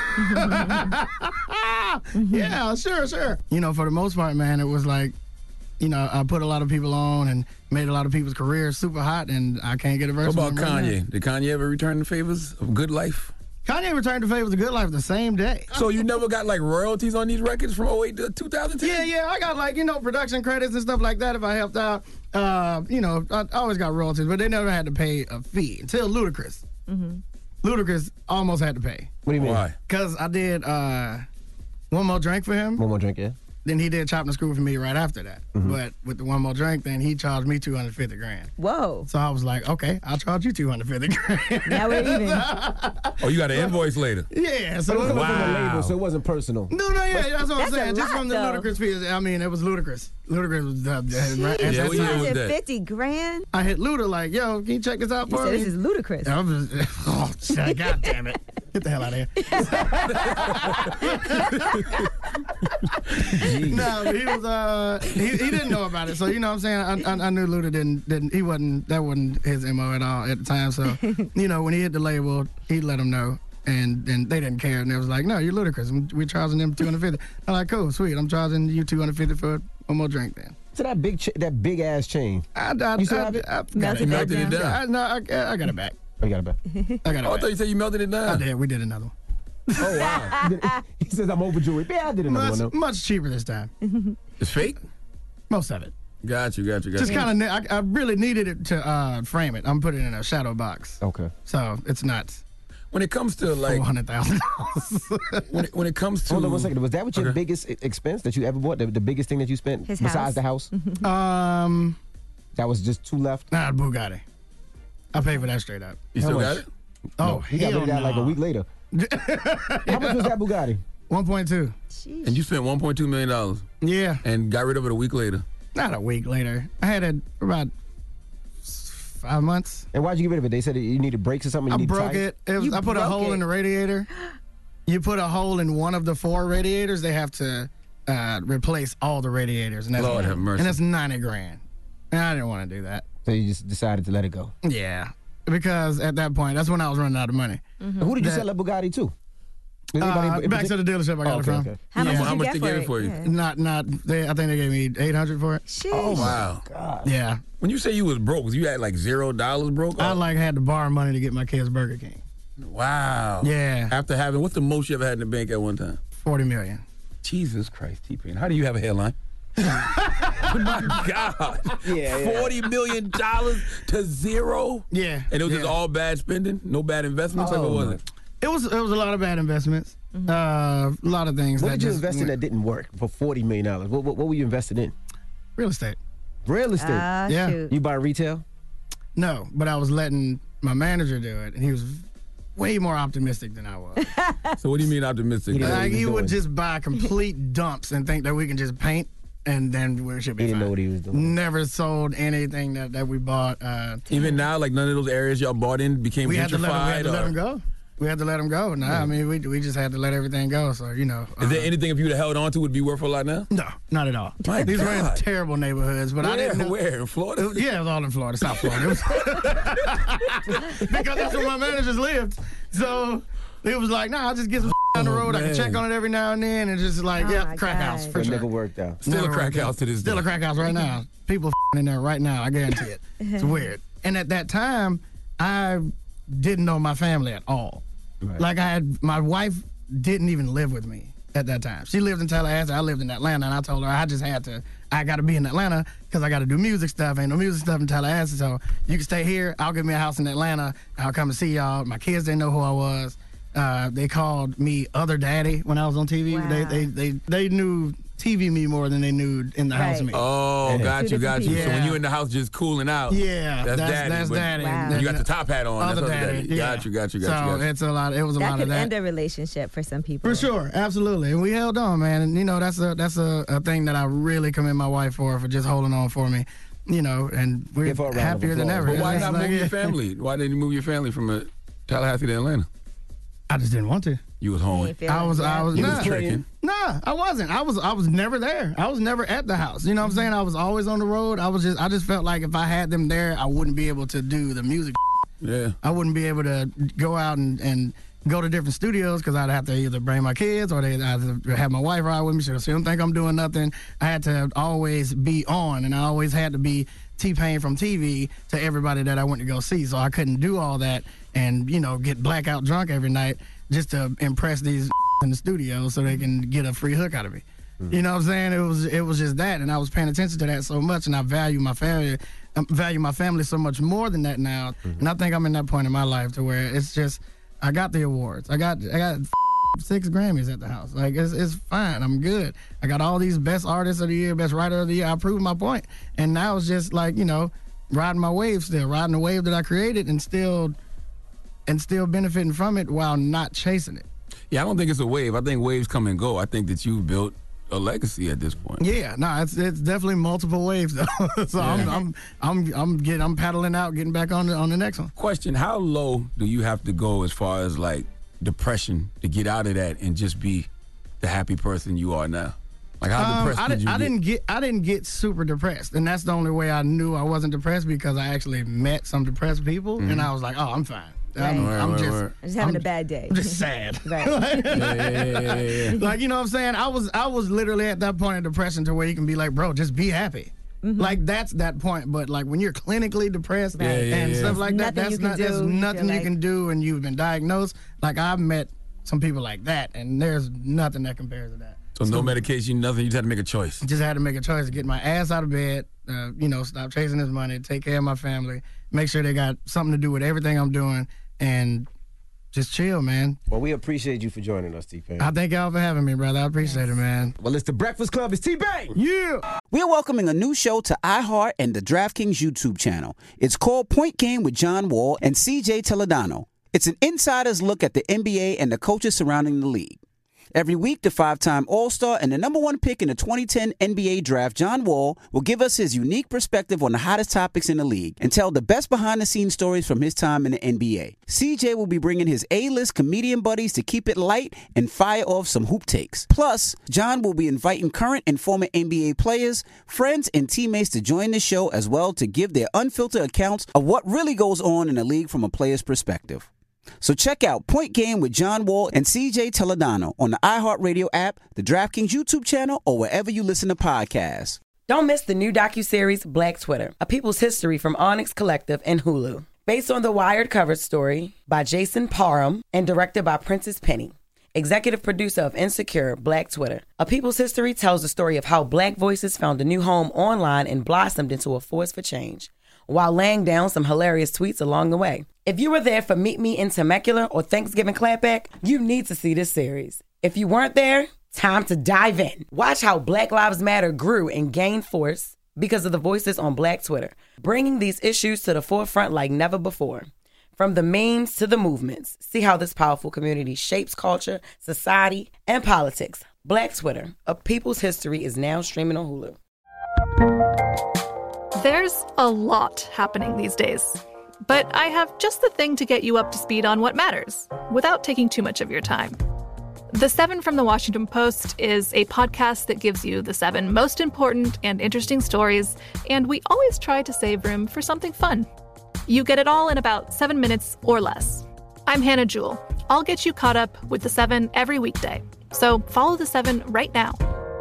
Yeah, sure. You know, for the most part, man, it was like, you know, I put a lot of people on and made a lot of people's careers super hot, and I can't get a verse. What about from them right now. Kanye? Did Kanye ever return the favors of Good Life? Kanye returned the favors of Good Life the same day. So you never got like royalties on these records from 08 to 2010? Yeah, I got like, you know, production credits and stuff like that if I helped out. You know, I always got royalties, but they never had to pay a fee until Ludacris. Ludacris almost had to pay. What do you mean? Why? Because I did One More Drink for him. One More Drink, yeah. Then he did Chop and Screw for me right after that. But with the One More Drink, then he charged me $250,000. Whoa. So I was like, okay, I'll charge you $250,000. Now we're even. Oh, you got an invoice later? Yeah. So So it was from the label, so it wasn't personal. No, yeah, that's what I'm That's saying. a Just lot, from the though. Ludacris fees. I mean, it was Ludacris. Ludacris was right. Yeah, what year was that? $250,000. I hit Luda like, yo, can you check this out You for said me? this is ludicrous. I was, oh, shit, God damn it. Get the hell out of here. No, but he was he didn't know about it. So you know what I'm saying? I knew Luda didn't he wasn't that wasn't his MO at all at the time. So you know, when he hit the label, he let them know. And they didn't care, and they was like, "No, you're Ludacris. We're charging them $250." I'm like, "Cool, sweet. I'm charging you $250 for one more drink, then." So that big ass chain. I melted it down. I got it back. Oh, you got it back. I got it. I back. thought you said you melted it down. I did. We did another one. Oh wow. He says I'm overjoyed. Yeah, I did another one. Though. Much cheaper this time. It's fake. Most of it. Got you. Just kind of. I really needed it to frame it. I'm putting it in a shadow box. Okay. So it's not. When it comes to like $400,000. when it comes to hold on 1 second. Was that what your biggest expense that you ever bought? The biggest thing that you spent besides the house? That was just two left. Nah, Bugatti. I paid for that straight up. You still got it? Oh, he got rid of that like a week later. How much was that Bugatti? 1.2. And you spent $1.2 million. Yeah. And got rid of it a week later. Not a week later. I had it for about 5 months. And why'd you get rid of it? They said you needed brakes or something? I broke it. I put a hole in the radiator. You put a hole in one of the 4 radiators, they have to replace all the radiators. And that's, Lord have mercy. And that's $90,000. And I didn't want to do that. So you just decided to let it go? Yeah. Because at that point, that's when I was running out of money. Mm-hmm. Who did you sell that Bugatti to? Back to the dealership I got it from. Okay. How much did they get it for you? I think they gave me $800 for it. Sheesh. Oh wow. God. Yeah. When you say you was broke, was you had like $0 broke? I had to borrow money to get my kids Burger King. Wow. Yeah. After having, what's the most you ever had in the bank at one time? $40 million. Jesus Christ, T-Pain. How do you have a hairline? Oh my God. Yeah. $40 million to zero? Yeah. And it was just all bad spending? No bad investments? Like, what was it? It was a lot of bad investments. A lot of things. What did you invest in that didn't work for $40 million? What were you invested in? Real estate. Real estate? Yeah. Shoot. You buy retail? No, but I was letting my manager do it, and he was way more optimistic than I was. So what do you mean optimistic? Like, he would just buy complete dumps and think that we can just paint, and then we should be He didn't fine. know what he was doing. Never sold anything that we bought. Even now, like none of those areas y'all bought in became we had to let gentrified? him go. We had to let him go. No, I mean, we just had to let everything go. So, you know. Is there anything if you'd have held on to would be worth a lot now? No, not at all. My These were in God. terrible neighborhoods, but I didn't know. Where? In Florida? Yeah, it was all in Florida, South Florida. It was because that's where my managers lived. So it was like, nah, I'll just get some down the road. I can check on it every now and then, and just like, yeah, crack house for It sure. never worked out. Still Never a crack worked out. house to this day. Still a crack house right now. People in there right now. I guarantee it. It's weird. And at that time, I didn't know my family at all. Right. Like my wife didn't even live with me at that time. She lived in Tallahassee. I lived in Atlanta, and I told her I got to be in Atlanta because I got to do music stuff. Ain't no music stuff in Tallahassee, so you can stay here. I'll give me a house in Atlanta. I'll come and see y'all. My kids didn't know who I was. They called me Other Daddy when I was on TV. Wow. They knew TV me more than they knew in the house me. Oh, got you. So Yeah. when you in the house just cooling out, Yeah, that's daddy. That's but daddy. Wow. You got the top hat on. Other That's daddy. Yeah. Got you. So it's a lot. It was a That lot could of that. end a relationship for some people. For sure, absolutely, and we held on, man. And you know, that's a thing that I really commend my wife for just holding on for me. You know, and we're Give her a round of happier than applause. ever. But why It's not like, move your family? Why didn't you move your family from Tallahassee to Atlanta? I just didn't want to. You was home. I was You nah. was tricking. Nah, I wasn't. I was never there. I was never at the house. You know what I'm saying? I was always on the road. I just felt like if I had them there, I wouldn't be able to do the music. Yeah. I wouldn't be able to go out and go to different studios because I'd have to either bring my kids or they'd have to have my wife ride with me. So she don't think I'm doing nothing. I had to always be on, and I always had to be T-Pain from TV to everybody that I went to go see. So I couldn't do all that and, you know, get blackout drunk every night just to impress these in the studio so they can get a free hook out of me. You know what I'm saying? It was just that, and I was paying attention to that so much, and I value my family so much more than that now. And I think I'm in that point in my life to where it's just I got the awards. I got 6 Grammys at the house. Like it's fine. I'm good. I got all these best artists of the year, best writer of the year. I proved my point, and now it's just like, you know, riding my wave still, riding the wave that I created, and still benefiting from it while not chasing it. Yeah, I don't think it's a wave. I think waves come and go. I think that you've built a legacy at this point. Yeah, no, it's definitely multiple waves though. So Yeah. I'm paddling out, getting back on the next one. Question: how low do you have to go as far as like depression to get out of that and just be the happy person you are now? Like how depressed did you get? I didn't get super depressed, and that's the only way I knew I wasn't depressed, because I actually met some depressed people, and I was like, oh, I'm fine. I'm just having a bad day. I'm just sad. Right. Like, you know what I'm saying? I was literally at that point of depression to where you can be like, bro, just be happy. Like, that's that point. But like when you're clinically depressed and stuff like that, there's nothing you can do, and you've been diagnosed. Like, I've met some people like that, and there's nothing that compares to that. So no medication, nothing. You just had to make a choice. Just had to make a choice to get my ass out of bed, stop chasing this money, take care of my family, make sure they got something to do with everything I'm doing, and just chill, man. Well, we appreciate you for joining us, T-Pain. I thank y'all for having me, brother. I appreciate it, man. Well, it's The Breakfast Club. It's T-Pain. Yeah. We're welcoming a new show to iHeart and the DraftKings YouTube channel. It's called Point Game with John Wall and CJ Toledano. It's an insider's look at the NBA and the coaches surrounding the league. Every week, the 5-time All-Star and the #1 pick in the 2010 NBA Draft, John Wall, will give us his unique perspective on the hottest topics in the league and tell the best behind-the-scenes stories from his time in the NBA. CJ will be bringing his A-list comedian buddies to keep it light and fire off some hoop takes. Plus, John will be inviting current and former NBA players, friends, and teammates to join the show as well to give their unfiltered accounts of what really goes on in the league from a player's perspective. So check out Point Game with John Wall and CJ Toledano on the iHeartRadio app, the DraftKings YouTube channel, or wherever you listen to podcasts. Don't miss the new docuseries Black Twitter, A People's History from Onyx Collective and Hulu. Based on the Wired cover story by Jason Parham and directed by Princess Penny. Executive producer of Insecure, Black Twitter. A People's History tells the story of how Black voices found a new home online and blossomed into a force for change, while laying down some hilarious tweets along the way. If you were there for Meet Me in Temecula or Thanksgiving Clapback, you need to see this series. If you weren't there, time to dive in. Watch how Black Lives Matter grew and gained force because of the voices on Black Twitter, bringing these issues to the forefront like never before. From the memes to the movements, see how this powerful community shapes culture, society, and politics. Black Twitter, A People's History, is now streaming on Hulu. There's a lot happening these days, but I have just the thing to get you up to speed on what matters without taking too much of your time. The 7 from the Washington Post is a podcast that gives you the 7 most important and interesting stories, and we always try to save room for something fun. You get it all in about 7 minutes or less. I'm Hannah Jewell. I'll get you caught up with the 7 every weekday. So follow the 7 right now.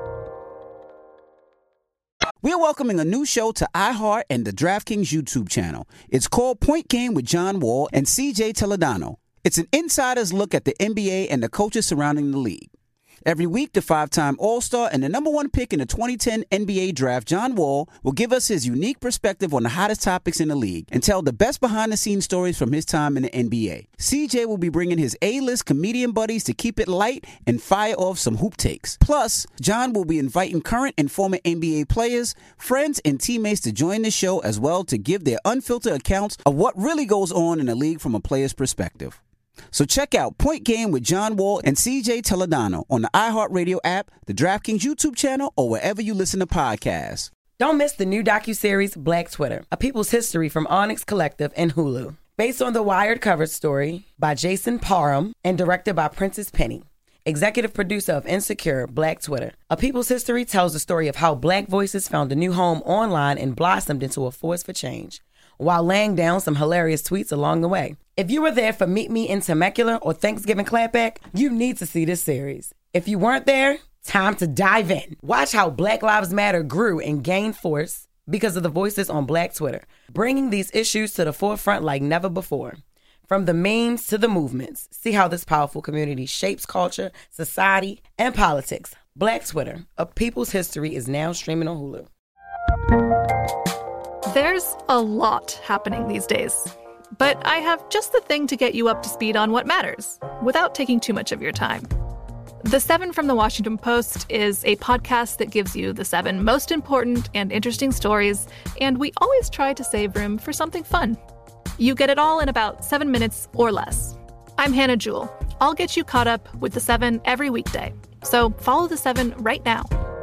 We're welcoming a new show to iHeart and the DraftKings YouTube channel. It's called Point Game with John Wall and CJ Toledano. It's an insider's look at the NBA and the coaches surrounding the league. Every week, the 5-time All-Star and the #1 pick in the 2010 NBA Draft, John Wall, will give us his unique perspective on the hottest topics in the league and tell the best behind-the-scenes stories from his time in the NBA. CJ will be bringing his A-list comedian buddies to keep it light and fire off some hoop takes. Plus, John will be inviting current and former NBA players, friends, and teammates to join the show as well to give their unfiltered accounts of what really goes on in the league from a player's perspective. So check out Point Game with John Wall and CJ Toledano on the iHeartRadio app, the DraftKings YouTube channel, or wherever you listen to podcasts. Don't miss the new docuseries Black Twitter, A People's History from Onyx Collective and Hulu. Based on the Wired cover story by Jason Parham and directed by Princess Penny. Executive producer of Insecure, Black Twitter. A People's History tells the story of how Black voices found a new home online and blossomed into a force for change, while laying down some hilarious tweets along the way. If you were there for Meet Me in Temecula or Thanksgiving Clapback, you need to see this series. If you weren't there, time to dive in. Watch how Black Lives Matter grew and gained force because of the voices on Black Twitter, bringing these issues to the forefront like never before. From the memes to the movements, see how this powerful community shapes culture, society, and politics. Black Twitter, A People's History, is now streaming on Hulu. There's a lot happening these days, but I have just the thing to get you up to speed on what matters without taking too much of your time. The 7 from the Washington Post is a podcast that gives you the 7 most important and interesting stories, and we always try to save room for something fun. You get it all in about 7 minutes or less. I'm Hannah Jewell. I'll get you caught up with the 7 every weekday. So follow the 7 right now.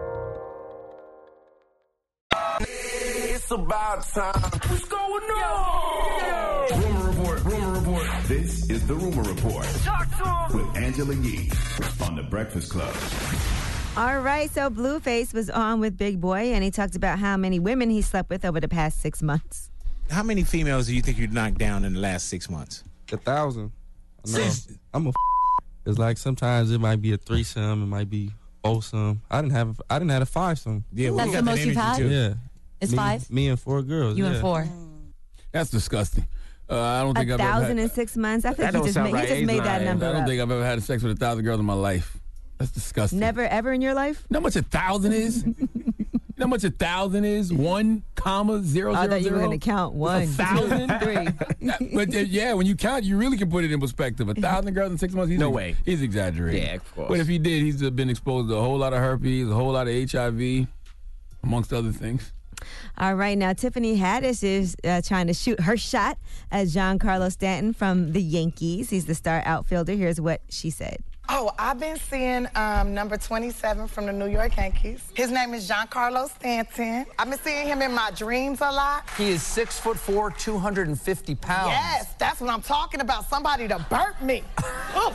It's about time. What's going on? Rumor report. This is the Rumor Report with Angela Yee on The Breakfast Club. All right, so Blueface was on with Big Boy, and he talked about how many women he slept with over the past 6 months. How many females do you think you knocked down in the last 6 months? 1,000. No, I'm a. It's like sometimes it might be a threesome, it might be foursome. I didn't have a fivesome. Yeah, That's the most you've had? Yeah, It's 5? Me and 4 girls. You yeah. and 4. That's disgusting. I don't think I've ever 1,000 had. in 6 months? I think he just made that number I don't up. think I've ever had sex with 1,000 girls in my life. That's disgusting. Never, ever in your life? You know how much 1,000 is? You know how much 1,000 is? 1, 0, I thought you were going to count 1, 1,000? 2, 3. But yeah, when you count, you really can put it in perspective. 1,000 girls in 6 months? No way. He's exaggerating. Yeah, of course. But if he did, he's been exposed to a whole lot of herpes, a whole lot of HIV, amongst other things. All right, now Tiffany Haddish is trying to shoot her shot at Giancarlo Stanton from the Yankees. He's the star outfielder. Here's what she said. Oh, I've been seeing number 27 from the New York Yankees. His name is Giancarlo Stanton. I've been seeing him in my dreams a lot. He is 6'4", 250 pounds. Yes, that's what I'm talking about. Somebody to burp me. Ooh.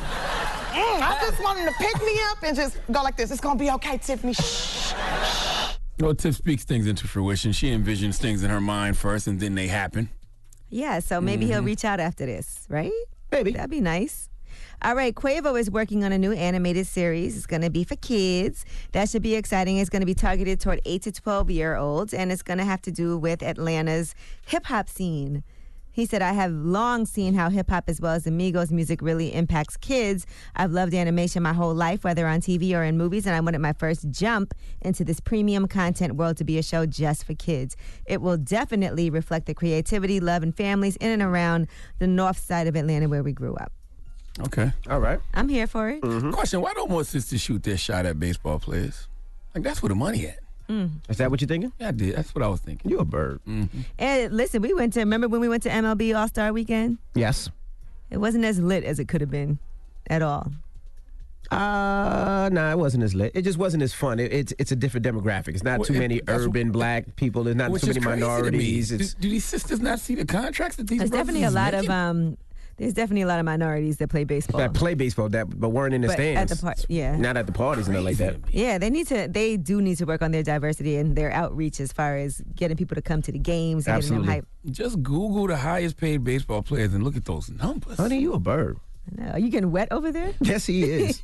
I just want him to pick me up and just go like this. It's gonna be okay, Tiffany. Shh. Well, Tiff speaks things into fruition. She envisions things in her mind first, and then they happen. Yeah, so maybe he'll reach out after this, right? Maybe. That'd be nice. All right, Quavo is working on a new animated series. It's going to be for kids. That should be exciting. It's going to be targeted toward 8 to 12-year-olds, and it's going to have to do with Atlanta's hip-hop scene. He said, I have long seen how hip-hop as well as Amigos music really impacts kids. I've loved animation my whole life, whether on TV or in movies, and I wanted my first jump into this premium content world to be a show just for kids. It will definitely reflect the creativity, love, and families in and around the north side of Atlanta where we grew up. Okay. All right. I'm here for it. Question, why don't more sisters shoot their shot at baseball players? Like, that's where the money at. Is that what you're thinking? Yeah, I did. That's what I was thinking. You a bird. And listen, remember when we went to MLB All-Star Weekend? Yes. It wasn't as lit as it could have been at all. Nah, it wasn't as lit. It just wasn't as fun. It's a different demographic. It's not too many urban black people. There's not too many minorities. Do these sisters not see the contracts that these There's brothers definitely a is lot making? of there's definitely a lot of minorities that play baseball. That play baseball, but weren't in the But stands. at the part, yeah. Not at the parties and nothing like that. Yeah, they do need to work on their diversity and their outreach as far as getting people to come to the games and getting them hype. Just Google the highest paid baseball players and look at those numbers. Honey, you a bird. Are you getting wet over there? Yes, he is.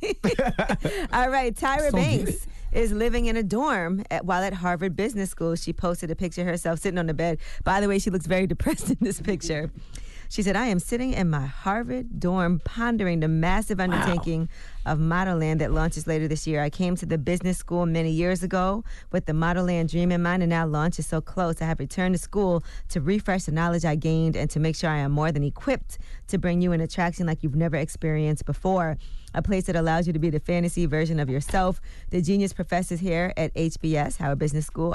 All right, Tyra So get Banks is living in a dorm while at Harvard Business School. She posted a picture of herself sitting on the bed. By the way, she looks very depressed in this picture. She said, I am sitting in my Harvard dorm pondering the massive undertaking of Modelland that launches later this year. I came to the business school many years ago with the Modelland dream in mind, and now launch is so close. I have returned to school to refresh the knowledge I gained and to make sure I am more than equipped to bring you an attraction like you've never experienced before. A place that allows you to be the fantasy version of yourself. The genius professors here at HBS, Harvard Business School,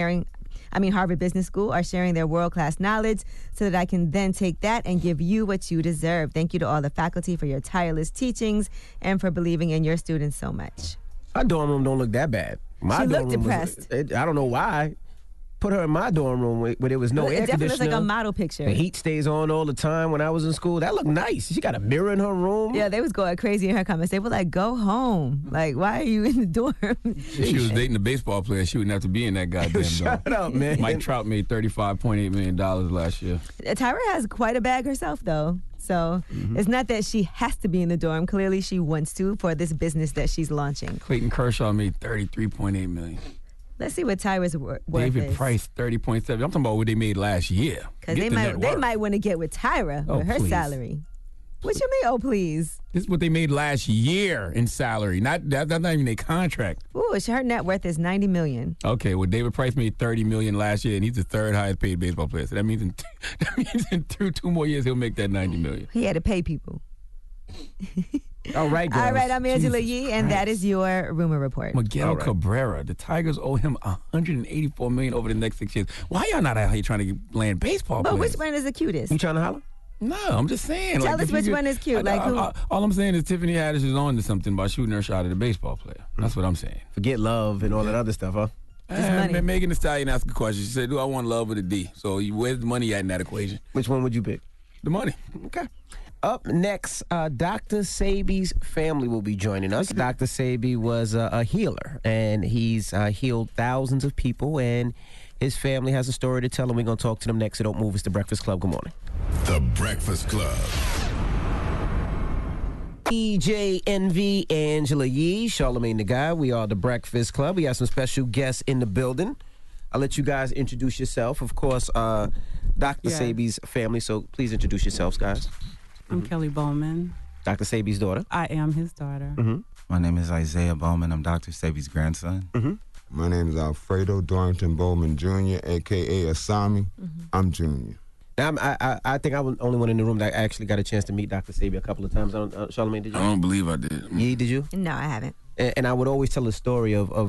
Harvard Business School are sharing their world-class knowledge so that I can then take that and give you what you deserve. Thank you to all the faculty for your tireless teachings and for believing in your students so much. My dorm room don't look that bad. She looked depressed. I don't know why. Put her in my dorm room where there was no It air definitely looks conditioner. like a model picture. The heat stays on all the time when I was in school. That looked nice. She got a mirror in her room. Yeah, they was going crazy in her comments. They were like, go home. Like, why are you in the dorm? If she was dating a baseball player, she wouldn't have to be in that goddamn dorm. Shut up, man. Mike Trout made $35.8 million last year. Tyra has quite a bag herself, though. So it's not that she has to be in the dorm. Clearly, she wants to for this business that she's launching. Clayton Kershaw made $33.8 million. Let's see what Tyra's worth David is. Price, 30.7. I'm talking about what they made last year. Because Get they might want to get with Tyra Oh, with her please. salary. What you mean, oh, please? This is what they made last year in salary. That's not even a contract. Ooh, her net worth is $90 million. Okay, well, David Price made $30 million last year, and he's the third highest paid baseball player. So that means in two more years, he'll make that $90 million. He had to pay people. All right, girls. All right, I'm Angela Jesus Yee, and that is your rumor report. Miguel Cabrera. The Tigers owe him $184 million over the next 6 years. Why y'all not out here trying to land baseball But players? which one is the cutest? You trying to holler? No, I'm just saying. Tell us if you which could- one is cute. Like who? All I'm saying is Tiffany Haddish is on to something by shooting her shot at a baseball player. That's what I'm saying. Forget love and all that other stuff, huh? Megan Thee Stallion asked a question. She said, do I want love with a D? So where's the money at in that equation? Which one would you pick? The money. Okay. Up next, Dr. Sebi's family will be joining us. Dr. Sebi was a healer, and he's healed thousands of people, and his family has a story to tell, and we're going to talk to them next. So don't move. It's The Breakfast Club. Good morning. The Breakfast Club. EJ, Envy, Angela Yee, Charlamagne the Guy. We are The Breakfast Club. We have some special guests in the building. I'll let you guys introduce yourself. Of course, Dr. Sebi's family, so please introduce yourselves, guys. I'm Kelly Bowman. Dr. Sebi's daughter. I am his daughter. My name is Isaiah Bowman. I'm Dr. Sebi's grandson. My name is Alfredo Dorrington Bowman Jr., a.k.a. Asami. I'm Junior. Now, I think I was the only one in the room that actually got a chance to meet Dr. Sebi a couple of times. Charlamagne, did you? I don't believe I did. Yee, did you? No, I haven't. And I would always tell a story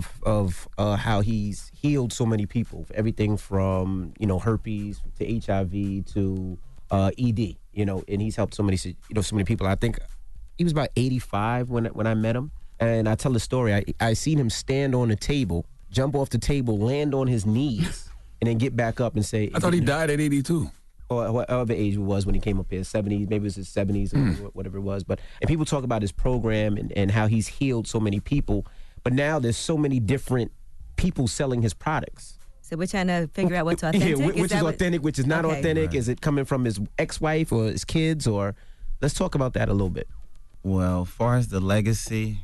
of how he's healed so many people, everything from herpes to HIV to ED, and he's helped so many people. I think he was about 85 when I met him, and I tell the story. I seen him stand on a table, jump off the table, land on his knees, and then get back up and say. I thought he died at 82. Or whatever age it was when he came up here, 70s, maybe it was his 70s or whatever it was. And people talk about his program and how he's healed so many people. But now there's so many different people selling his products. So we're trying to figure out what's authentic. Yeah, which is authentic, which is not authentic. Right. Is it coming from his ex-wife or his kids? Or let's talk about that a little bit. Well, as far as the legacy,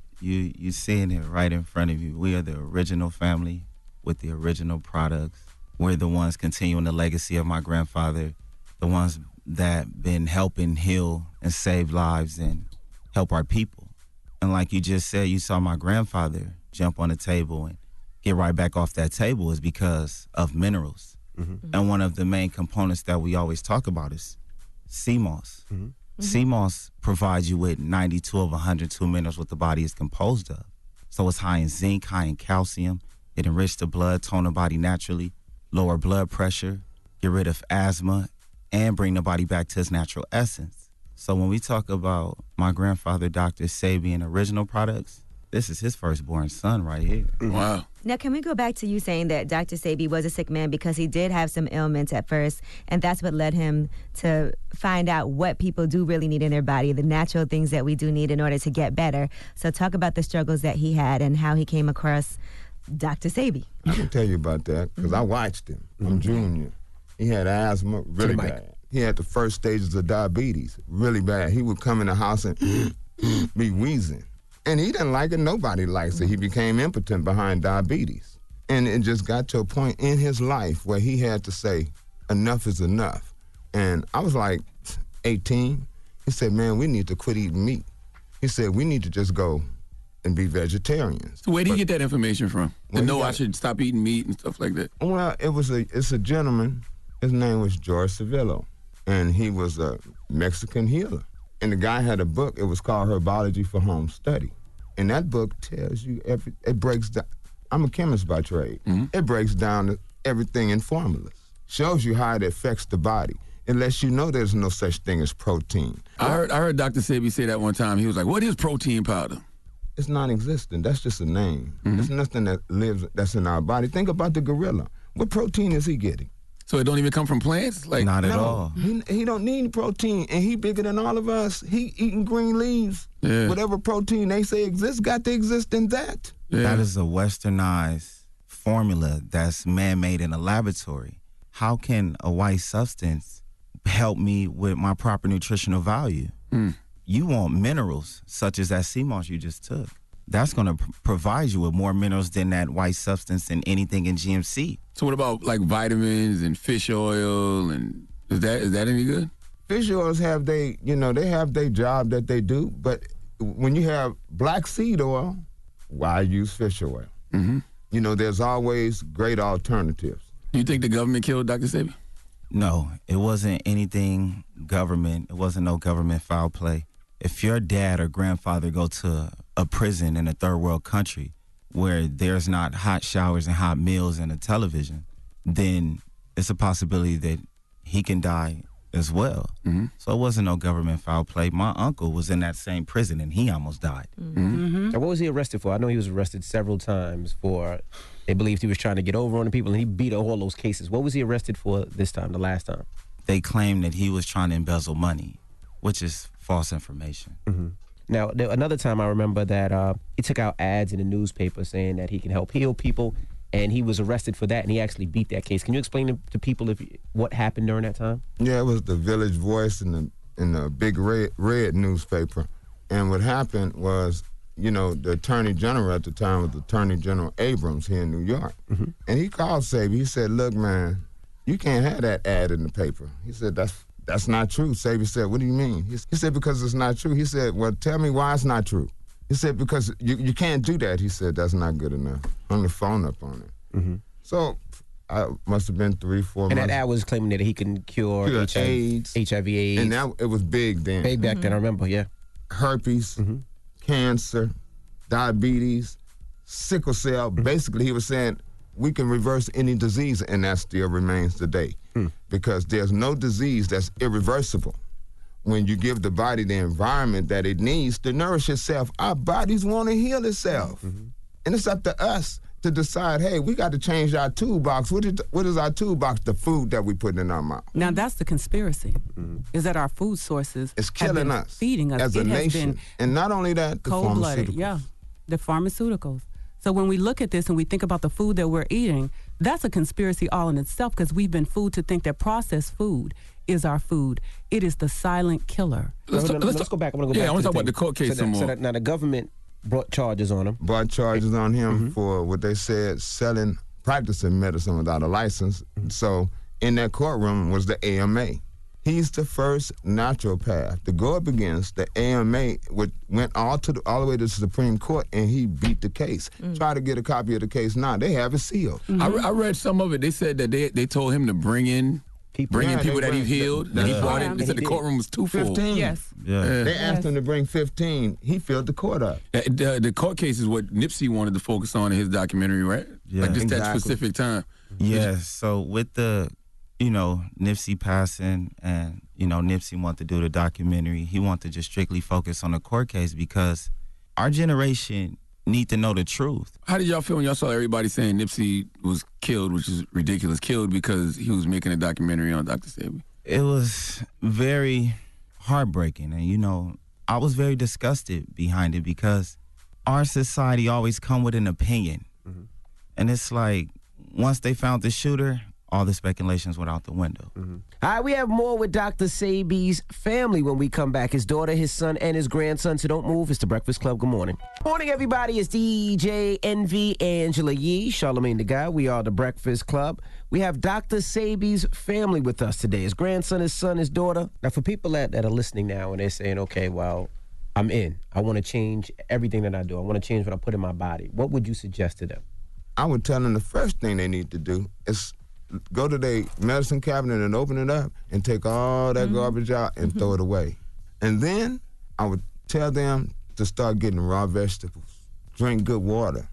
you seeing it right in front of you. We are the original family with the original products. We're the ones continuing the legacy of my grandfather, the ones that been helping heal and save lives and help our people. And like you just said, you saw my grandfather jump on the table and get right back off that table is because of minerals. And one of the main components that we always talk about is sea moss. Sea moss provides you with 92 of 102 minerals what the body is composed of. So it's high in zinc, high in calcium. It enriches the blood, tone the body naturally, lower blood pressure, get rid of asthma, and bring the body back to its natural essence. So when we talk about my grandfather, Dr. Sebi, and original products, this is his firstborn son right here. Wow. Now, can we go back to you saying that Dr. Sebi was a sick man because he did have some ailments at first, and that's what led him to find out what people do really need in their body, the natural things that we do need in order to get better. So talk about the struggles that he had and how he came across Dr. Sebi. I can tell you about that because I watched him. I'm Junior. He had asthma really bad. He had the first stages of diabetes really bad. He would come in the house and be wheezing. And he didn't like it. Nobody likes it. He became impotent behind diabetes. And it just got to a point in his life where he had to say, enough is enough. And I was like 18. He said, man, we need to quit eating meat. He said, we need to just go and be vegetarians. So where did you get that information from? To know I should stop eating meat and stuff like that? Well, it's a gentleman. His name was George Civillo, and he was a Mexican healer. And the guy had a book. It was called Herbology for Home Study. And that book tells you it breaks down. I'm a chemist by trade. It breaks down everything in formulas. Shows you how it affects the body. It lets you know there's no such thing as protein. I heard Dr. Sebi say that one time. He was like, what is protein powder? It's non-existent. That's just a name. There's nothing that lives that's in our body. Think about the gorilla. What protein is he getting? So it don't even come from plants? Like not at all. He don't need protein, and he bigger than all of us. He eating green leaves. Yeah. Whatever protein they say exists, got to exist in that. Yeah. That is a westernized formula that's man-made in a laboratory. How can a white substance help me with my proper nutritional value? You want minerals, such as that sea moss you just took. That's going to provide you with more minerals than that white substance and anything in GMC. So what about like vitamins and fish oil, and is that any good? Fish oils have they have their job that they do, but when you have black seed oil, why use fish oil? There's always great alternatives. Do you think the government killed Dr. Sebi? No, it wasn't anything government. It wasn't no government foul play. If your dad or grandfather go to a prison in a third world country where there's not hot showers and hot meals and a television, then it's a possibility that he can die as well. So it wasn't no government foul play. My uncle was in that same prison and he almost died. Now, what was he arrested for? I know he was arrested several times for, they believed he was trying to get over on the people, and he beat all those cases. What was he arrested for this time, the last time? They claimed that he was trying to embezzle money. which is false information. Now, another time I remember that he took out ads in the newspaper saying that he can help heal people, and he was arrested for that, and he actually beat that case. Can you explain to people what happened during that time? Yeah, it was the Village Voice in the big red newspaper. And what happened was, the Attorney General at the time was Attorney General Abrams here in New York. And he called Sabie. He said, look, man, you can't have that ad in the paper. He said, that's not true. Sabie said, what do you mean? He said, because it's not true. He said, well, tell me why it's not true. He said, because you can't do that. He said, that's not good enough. Hung the phone up on it. So I must have been 3-4 months. And that ad was claiming that he can cure AIDS. HIV/AIDS. And it was big then. Big back then, I remember, yeah. Herpes, cancer, diabetes, sickle cell. Basically, he was saying we can reverse any disease, and that still remains today. Because there's no disease that's irreversible. When you give the body the environment that it needs to nourish itself, our bodies want to heal itself. And it's up to us to decide, hey, we got to change our toolbox. What is our toolbox? The food that we put in our mouth. Now, that's the conspiracy, is that our food sources it's killing us, feeding us. As a nation. And not only that, the cold-blooded, pharmaceuticals. the pharmaceuticals. So when we look at this and we think about the food that we're eating, that's a conspiracy all in itself, because we've been fooled to think that processed food is our food. It is the silent killer. Let's go back. I want to talk about the court case some more. So now the government brought charges on him. Brought charges on him for what they said, practicing medicine without a license. So in that courtroom was the AMA. He's the first naturopath to go up against the AMA, which went all the way to the Supreme Court, and he beat the case. Try to get a copy of the case now. They have it sealed. I read some of it. They said that they told him to bring in people that he healed. And he brought it. They said the courtroom was too full. 15. Yes. Yeah. They asked him to bring 15. He filled the court up. The court case is what Nipsey wanted to focus on in his documentary, right? Yeah, like just that exactly. specific time. Yeah. So with the, Nipsey passing and, Nipsey wanted to do the documentary, he wanted to just strictly focus on the court case because our generation need to know the truth. How did y'all feel when y'all saw everybody saying Nipsey was killed, which is ridiculous, killed because he was making a documentary on Dr. Sabie? It was very heartbreaking. And, I was very disgusted behind it because our society always come with an opinion. And it's like, once they found the shooter, all the speculations went out the window. All right, we have more with Dr. Sabie's family when we come back. His daughter, his son, and his grandson. So don't move. It's The Breakfast Club. Good morning. Morning, everybody. It's DJ Envy, Angela Yee, Charlamagne the Guy. We are The Breakfast Club. We have Dr. Sabie's family with us today. His grandson, his son, his daughter. Now, for people that are listening now and they're saying, okay, well, I'm in. I want to change everything that I do. I want to change what I put in my body. What would you suggest to them? I would tell them the first thing they need to do is go to their medicine cabinet and open it up and take all that garbage out and throw it away. And then I would tell them to start getting raw vegetables, drink good water.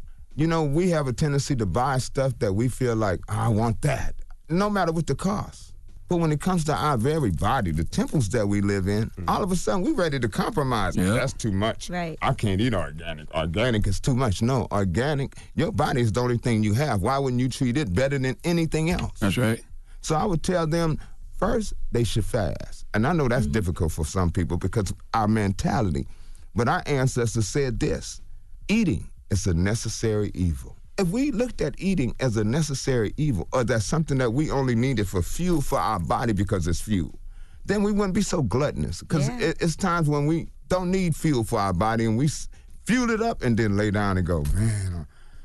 We have a tendency to buy stuff that we feel like, I want that, no matter what the cost. But when it comes to our very body, the temples that we live in, all of a sudden we're ready to compromise. Yeah. That's too much. Right. I can't eat organic. Organic is too much. No, organic, your body is the only thing you have. Why wouldn't you treat it better than anything else? That's right. So I would tell them, first, they should fast. And I know that's difficult for some people because our mentality. But our ancestors said this, eating is a necessary evil. If we looked at eating as a necessary evil, or that's something that we only needed for fuel for our body because it's fuel, then we wouldn't be so gluttonous. Because it's times when we don't need fuel for our body and we fuel it up and then lay down and go, man,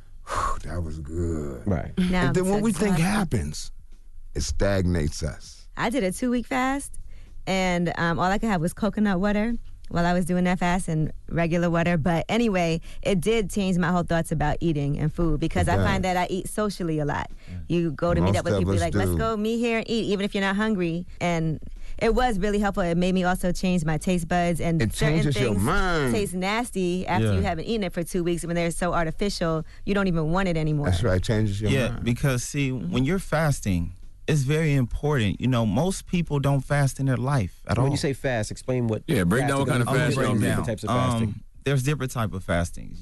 that was good. Right. And then what we think happens, it stagnates us. I did a 2-week fast, and all I could have was coconut water while I was doing that fast and regular water. But anyway, it did change my whole thoughts about eating and food because I find that I eat socially a lot. You go to meet up with people, like, let's go meet here and eat, even if you're not hungry. And it was really helpful. It made me also change my taste buds, and it certain changes things your mind. taste nasty after you haven't eaten it for 2 weeks. When they're so artificial, you don't even want it anymore. That's right, changes your mind. Yeah, because see, when you're fasting, it's very important. Most people don't fast in their life at all. When you say fast, explain what. Yeah, break down what kind of fast you're on. Different types of fasting. There's different type of fastings.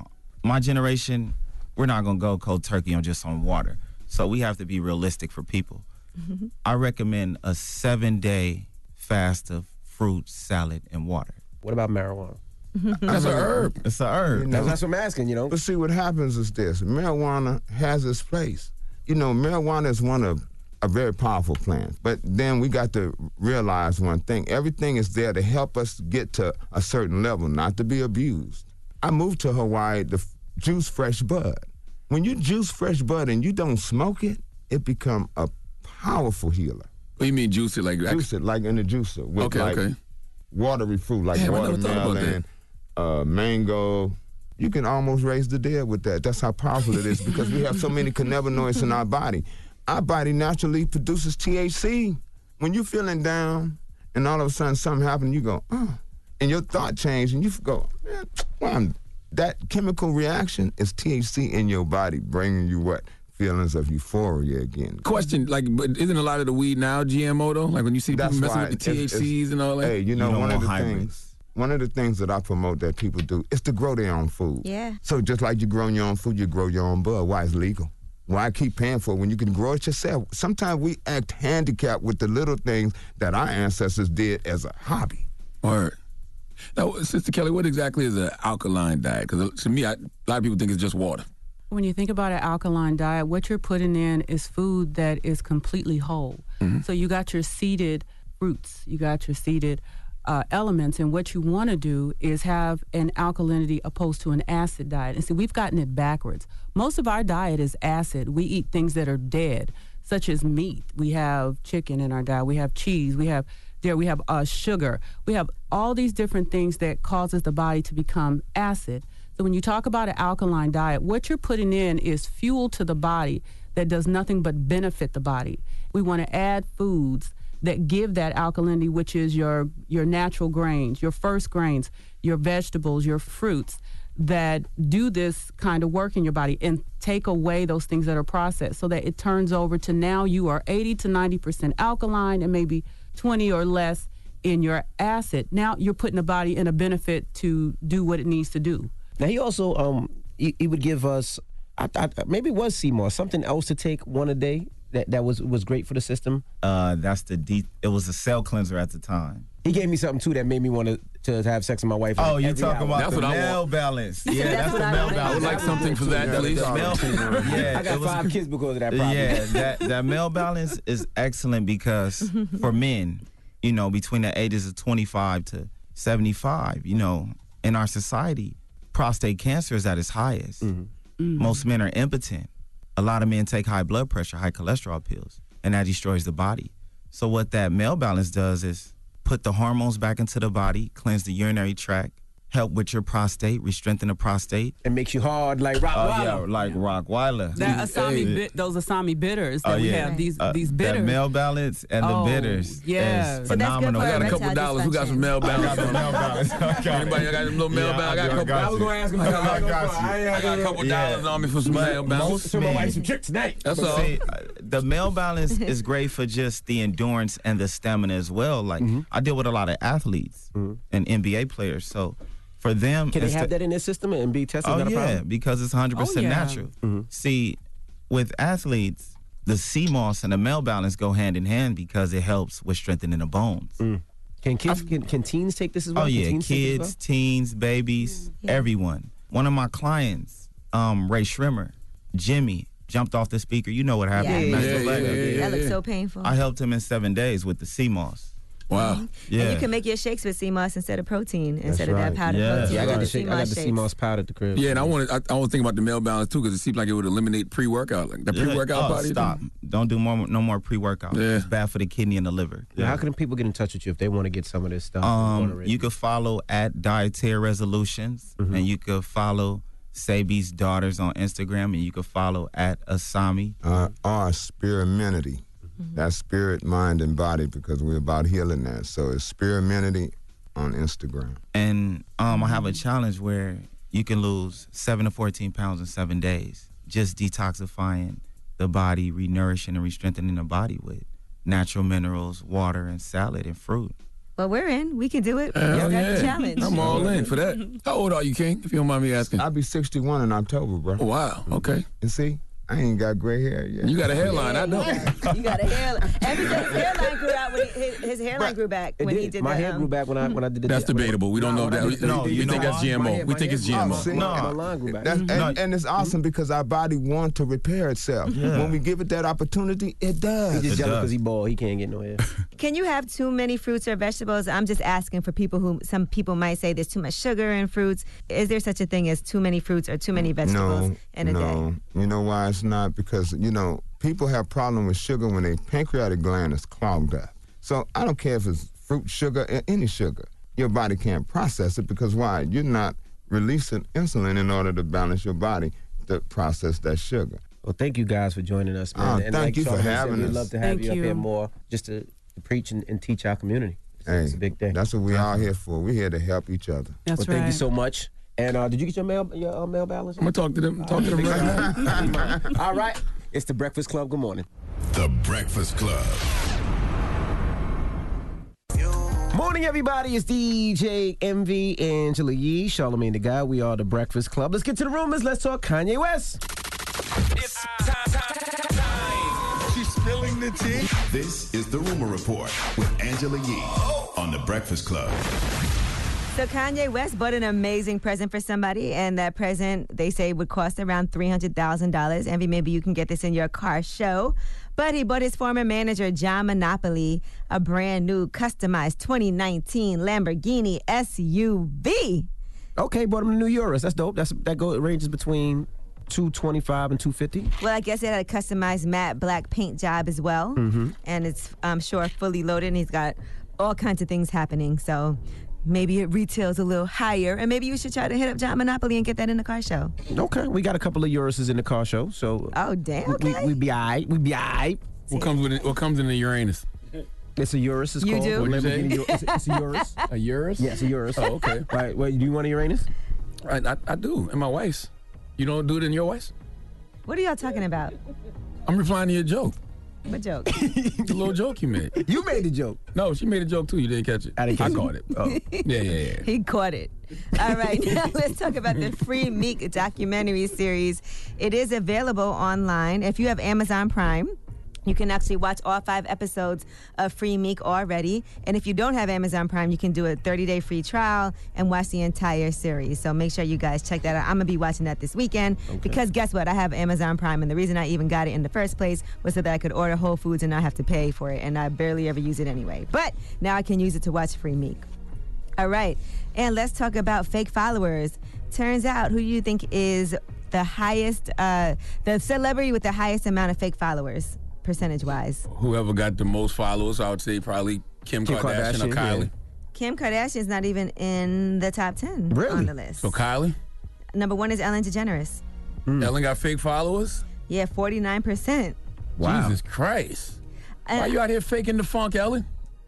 My generation, we're not gonna go cold turkey on water. So we have to be realistic for people. I recommend a 7-day fast of fruit, salad, and water. What about marijuana? That's an herb. It's an herb. You know? That's what I'm asking, you know. But see, what happens is this. Marijuana has its place. You know, marijuana is one of a very powerful plant. But then we got to realize one thing. Everything is there to help us get to a certain level, not to be abused. I moved to Hawaii to juice fresh bud. When you juice fresh bud and you don't smoke it, it become a powerful healer. What do you mean juice it like that? Juice it like in the juicer with Okay. watery fruit like watermelon, mango. You can almost raise the dead with that. That's how powerful it is because we have so many cannabinoids in our body. Our body naturally produces THC. When you're feeling down and all of a sudden something happens, you go, oh, and your thought change and you go, man, well, that chemical reaction is THC in your body bringing you what? Feelings of euphoria again. Question, like, but isn't a lot of the weed now GMO though? Like when you see people messing with the THCs and all that? Hey, you know, one of the things that I promote that people do is to grow their own food. Yeah. So just like you grow your own food, you grow your own bud. Why it's legal? Why keep paying for it when you can grow it yourself? Sometimes we act handicapped with the little things that our ancestors did as a hobby. Word. Now, Sister Kelly, what exactly is an alkaline diet? Because to me, a lot of people think it's just water. When you think about an alkaline diet, what you're putting in is food that is completely whole. Mm-hmm. So you got your seeded fruits, you got your seeded elements, and what you want to do is have an alkalinity opposed to an acid diet. And see, we've gotten it backwards. Most of our diet is acid. We eat things that are dead, such as meat. We have chicken in our diet. We have cheese. We have dairy. We have sugar. We have all these different things that causes the body to become acid. So when you talk about an alkaline diet, what you're putting in is fuel to the body that does nothing but benefit the body. We want to add foods that give that alkalinity, which is your natural grains, your first grains, your vegetables, your fruits, that do this kind of work in your body and take away those things that are processed so that it turns over to now you are 80 to 90% alkaline and maybe 20 or less in your acid. Now you're putting the body in a benefit to do what it needs to do. Now he also he would give us maybe it was CMOS, something else to take one a day that was great for the system. It was a cell cleanser at the time. He gave me something too that made me want to have sex with my wife. Oh, you talking about that's the what Mel Balance? Yeah, that's the Mel Balance. I would like something for that, please. Yeah, I got 5 kids because of that problem. Yeah, that Mel Balance is excellent because for men, you know, between the ages of 25 to 75, you know, in our society, prostate cancer is at its highest. Mm-hmm. Mm-hmm. Most men are impotent. A lot of men take high blood pressure, high cholesterol pills, and that destroys the body. So what that Mel Balance does is put the hormones back into the body, cleanse the urinary tract, help with your prostate, re-strengthen the prostate. It makes you hard like Rottweiler. Yeah, like Rottweiler. That those Asami bitters that we have, these bitters. That Mel Balance and the bitters is phenomenal. I got a couple dollars. Who got some Mel Balance? I got Mel Balance. Anybody got some little Mel Balance? I got a couple. I was going to ask him. I got a couple dollars on me for some Mel Balance. Some tricks tonight. That's all. See, the Mel Balance is great for just the endurance and the stamina as well. Like I deal with a lot of athletes and NBA players, so for them, can they have that in their system and be tested? Oh yeah, because it's 100% natural. See, with athletes, the CMOS and the Mel Balance go hand in hand because it helps with strengthening the bones. Can kids, can teens take this as well? Oh yeah, kids, teens, babies, everyone. One of my clients, Ray Schrimmer, Jimmy, jumped off the speaker. You know what happened? That looks so painful. I helped him in 7 days with the CMOS. Wow. Yeah. And you can make your shakes with CMOS instead of protein, instead of that powdered protein. Yeah, I got the CMOS CMOS powder at the crib. Yeah, and I want to think about the Mel Balance too because it seems like it would eliminate pre-workout, like the pre-workout body. Stop! Don't do no more pre-workout. Yeah. It's bad for the kidney and the liver. Yeah. How can people get in touch with you if they want to get some of this stuff? You can follow at Dietary Resolutions, and you can follow Sabi's Daughters on Instagram, and you can follow at Asami. Our Spiriminity. That's spirit, mind, and body because we're about healing that. So it's Spiriminity on Instagram. And I have a challenge where you can lose 7 to 14 pounds in 7 days, just detoxifying the body, re-nourishing and re-strengthening the body with natural minerals, water, and salad and fruit. Well, we're in. We can do it. That's the challenge. I'm all in for that. How old are you, King, if you don't mind me asking? I'll be 61 in October, bro. Oh, wow. Okay. And see, I ain't got gray hair yet. You got a hairline, I know. You got a hairline. And his hairline grew out when his hairline grew back when he did my the, hair grew back when I did the. That's debatable. We don't know that. You think that's GMO. We think it's GMO. My line grew back. And it's awesome because our body wants to repair itself. When we give it that opportunity, it does. He's just jealous because he bald. He can't get no hair. Can you have too many fruits or vegetables? I'm just asking for people who, some people might say there's too much sugar in fruits. Is there such a thing as too many fruits or too many vegetables in a day? You know why it's not? Because, people have problem with sugar when their pancreatic gland is clogged up. So I don't care if it's fruit sugar or any sugar. Your body can't process it because why? You're not releasing insulin in order to balance your body to process that sugar. Well, thank you guys for joining us, man. And thank you for having us. We'd love to have you up here more just to preach and teach our community. It's a big day. That's what we all here for. We're here to help each other. Well, thank you so much. And did you get your mail balance? I'm going to talk to them. Right now. All right. It's The Breakfast Club. Good morning. The Breakfast Club. Morning, everybody. It's DJ MV, Angela Yee, Charlamagne the Guy. We are The Breakfast Club. Let's get to the rumors. Let's talk Kanye West. It's time. She's spilling the tea. This is The Rumor Report with Angela Yee on The Breakfast Club. So Kanye West bought an amazing present for somebody, and that present, they say, would cost around $300,000. Envy, maybe you can get this in your car show. But he bought his former manager, John Monopoly, a brand new customized 2019 Lamborghini SUV. Okay, bought him a new Urus. That's dope. It ranges between $225 and $250. Well, I guess it had a customized matte black paint job as well. Mm-hmm. And it's, I'm sure, fully loaded, and he's got all kinds of things happening. So maybe it retails a little higher, and maybe you should try to hit up John Monopoly and get that in the car show. Okay, we got a couple of Uruses in the car show, so. Oh, damn, okay. We be all right. What comes in the Uranus? It's a Urus. It's you called. do? It's a Urus. A Urus? Yeah, it's a Urus. Oh, okay. Right. Wait, do you want a Uranus? I do, and my wife's. You don't do it in your wife's? What are y'all talking about? I'm replying to your joke. What joke? The little joke you made. You made the joke. No, she made a joke too. You didn't catch it. I caught it. Oh. Yeah. He caught it. All right, now let's talk about the Free Meek documentary series. It is available online. If you have Amazon Prime, you can actually watch all 5 episodes of Free Meek already. And if you don't have Amazon Prime, you can do a 30-day free trial and watch the entire series. So make sure you guys check that out. I'm going to be watching that this weekend because guess what? I have Amazon Prime, and the reason I even got it in the first place was so that I could order Whole Foods and not have to pay for it. And I barely ever use it anyway. But now I can use it to watch Free Meek. All right. And let's talk about fake followers. Turns out, who do you think is the highest, the celebrity with the highest amount of fake followers? Percentage-wise. Whoever got the most followers, I would say probably Kim Kardashian or Kylie. Yeah. Kim Kardashian's not even in the top 10 on the list. So Kylie? Number 1 is Ellen DeGeneres. Ellen got fake followers? Yeah, 49%. Wow. Jesus Christ. Why you out here faking the funk, Ellen?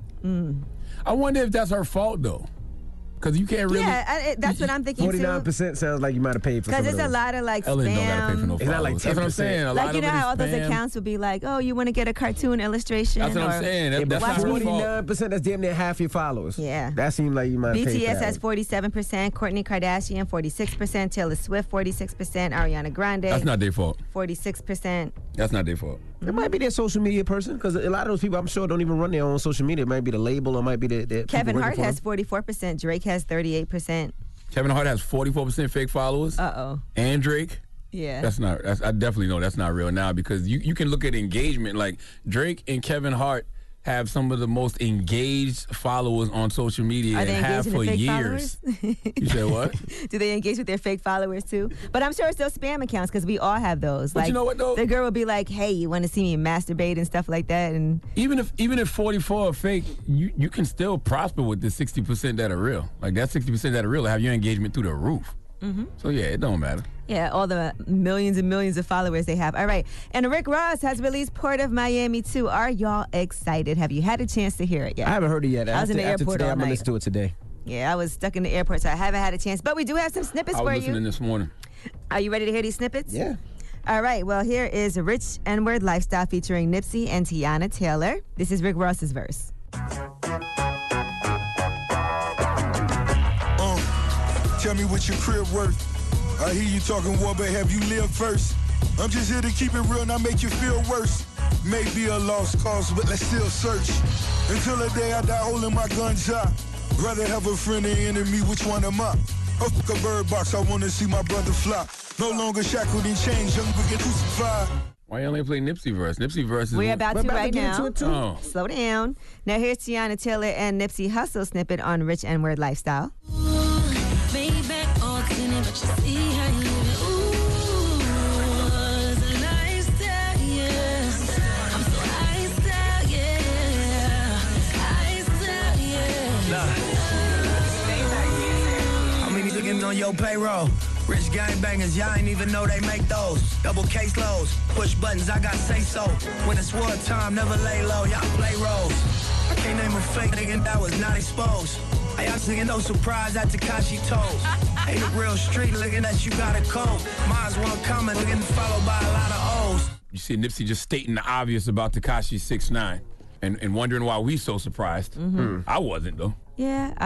I wonder if that's her fault, though. Because you can't really. Yeah, that's what I'm thinking 49% sounds like you might have paid for some of because those. it's a lot of like Ellen spam. don't gotta pay for no It's not like 10%. That's what I'm saying. Like, you know how all those accounts would be like, oh, you want to get a cartoon illustration? That's what I'm saying. That's not her fault. 49%, that's damn near half your followers. Yeah. That seems like you might have paid for BTS that has 47%, Kourtney Kardashian 46%, Taylor Swift 46%, Ariana Grande. That's not their fault. 46%. That's not their fault. It might be their social media person because a lot of those people, I'm sure, don't even run their own social media. It might be the label or it might be the Kevin Hart has 44%. Drake has 38%. Kevin Hart has 44% fake followers. Uh-oh. And Drake. Yeah. I definitely know that's not real now because you can look at engagement. Like Drake and Kevin Hart have some of the most engaged followers on social media and have for years. You said what? Do they engage with their fake followers too? But I'm sure it's those spam accounts because we all have those. But like, you know what though? The girl will be like, "Hey, you want to see me masturbate and stuff like that?" And even if 44 are fake, you can still prosper with the 60% that are real. Like that 60% that are real have your engagement through the roof. Mm-hmm. So yeah, it don't matter. Yeah, all the millions and millions of followers they have. All right. And Rick Ross has released Port of Miami 2. Are y'all excited? Have you had a chance to hear it yet? I haven't heard it yet. I was in the airport today, all I'm going to night. listen to it today. Yeah, I was stuck in the airport, so I haven't had a chance. But we do have some snippets for you. I was listening this morning. Are you ready to hear these snippets? Yeah. All right. Well, here is Rich N-Word Lifestyle featuring Nipsey and Tiana Taylor. This is Rick Ross's verse. Tell me what your crib worth. I hear you talking war, but have you lived first? I'm just here to keep it real, not make you feel worse. Maybe a lost cause, but let's still search. Until the day I die holding my guns out. Rather have a friend than enemy, which one am I? A bird box, I wanna see my brother fly. No longer shackled in chains, young we get crucified. Why you only play Nipsey verse? Nipsey verse is... We're about to right now. Oh. Slow down. Now here's Tiana Taylor and Nipsey Hussle snippet on Rich N-Word Lifestyle. Maybach all clean, but you see how you live. Ooh, it's a lifestyle, yeah. I'm so iced out, yeah. Iced out, yeah. How many niggas on your payroll? Rich gangbangers, y'all ain't even know they make those. Double case loads, push buttons, I got say so. When it's war time, never lay low, y'all play roles. I can't name a fake nigga that was not exposed. Hey, I'm singing no surprise at Tekashi toes. Ain't a real street looking at you got a code. Mine's one comment looking followed by a lot of O's. You see Nipsey just stating the obvious about Tekashi 6ix9ine and wondering why we so surprised. I wasn't, though. Yeah,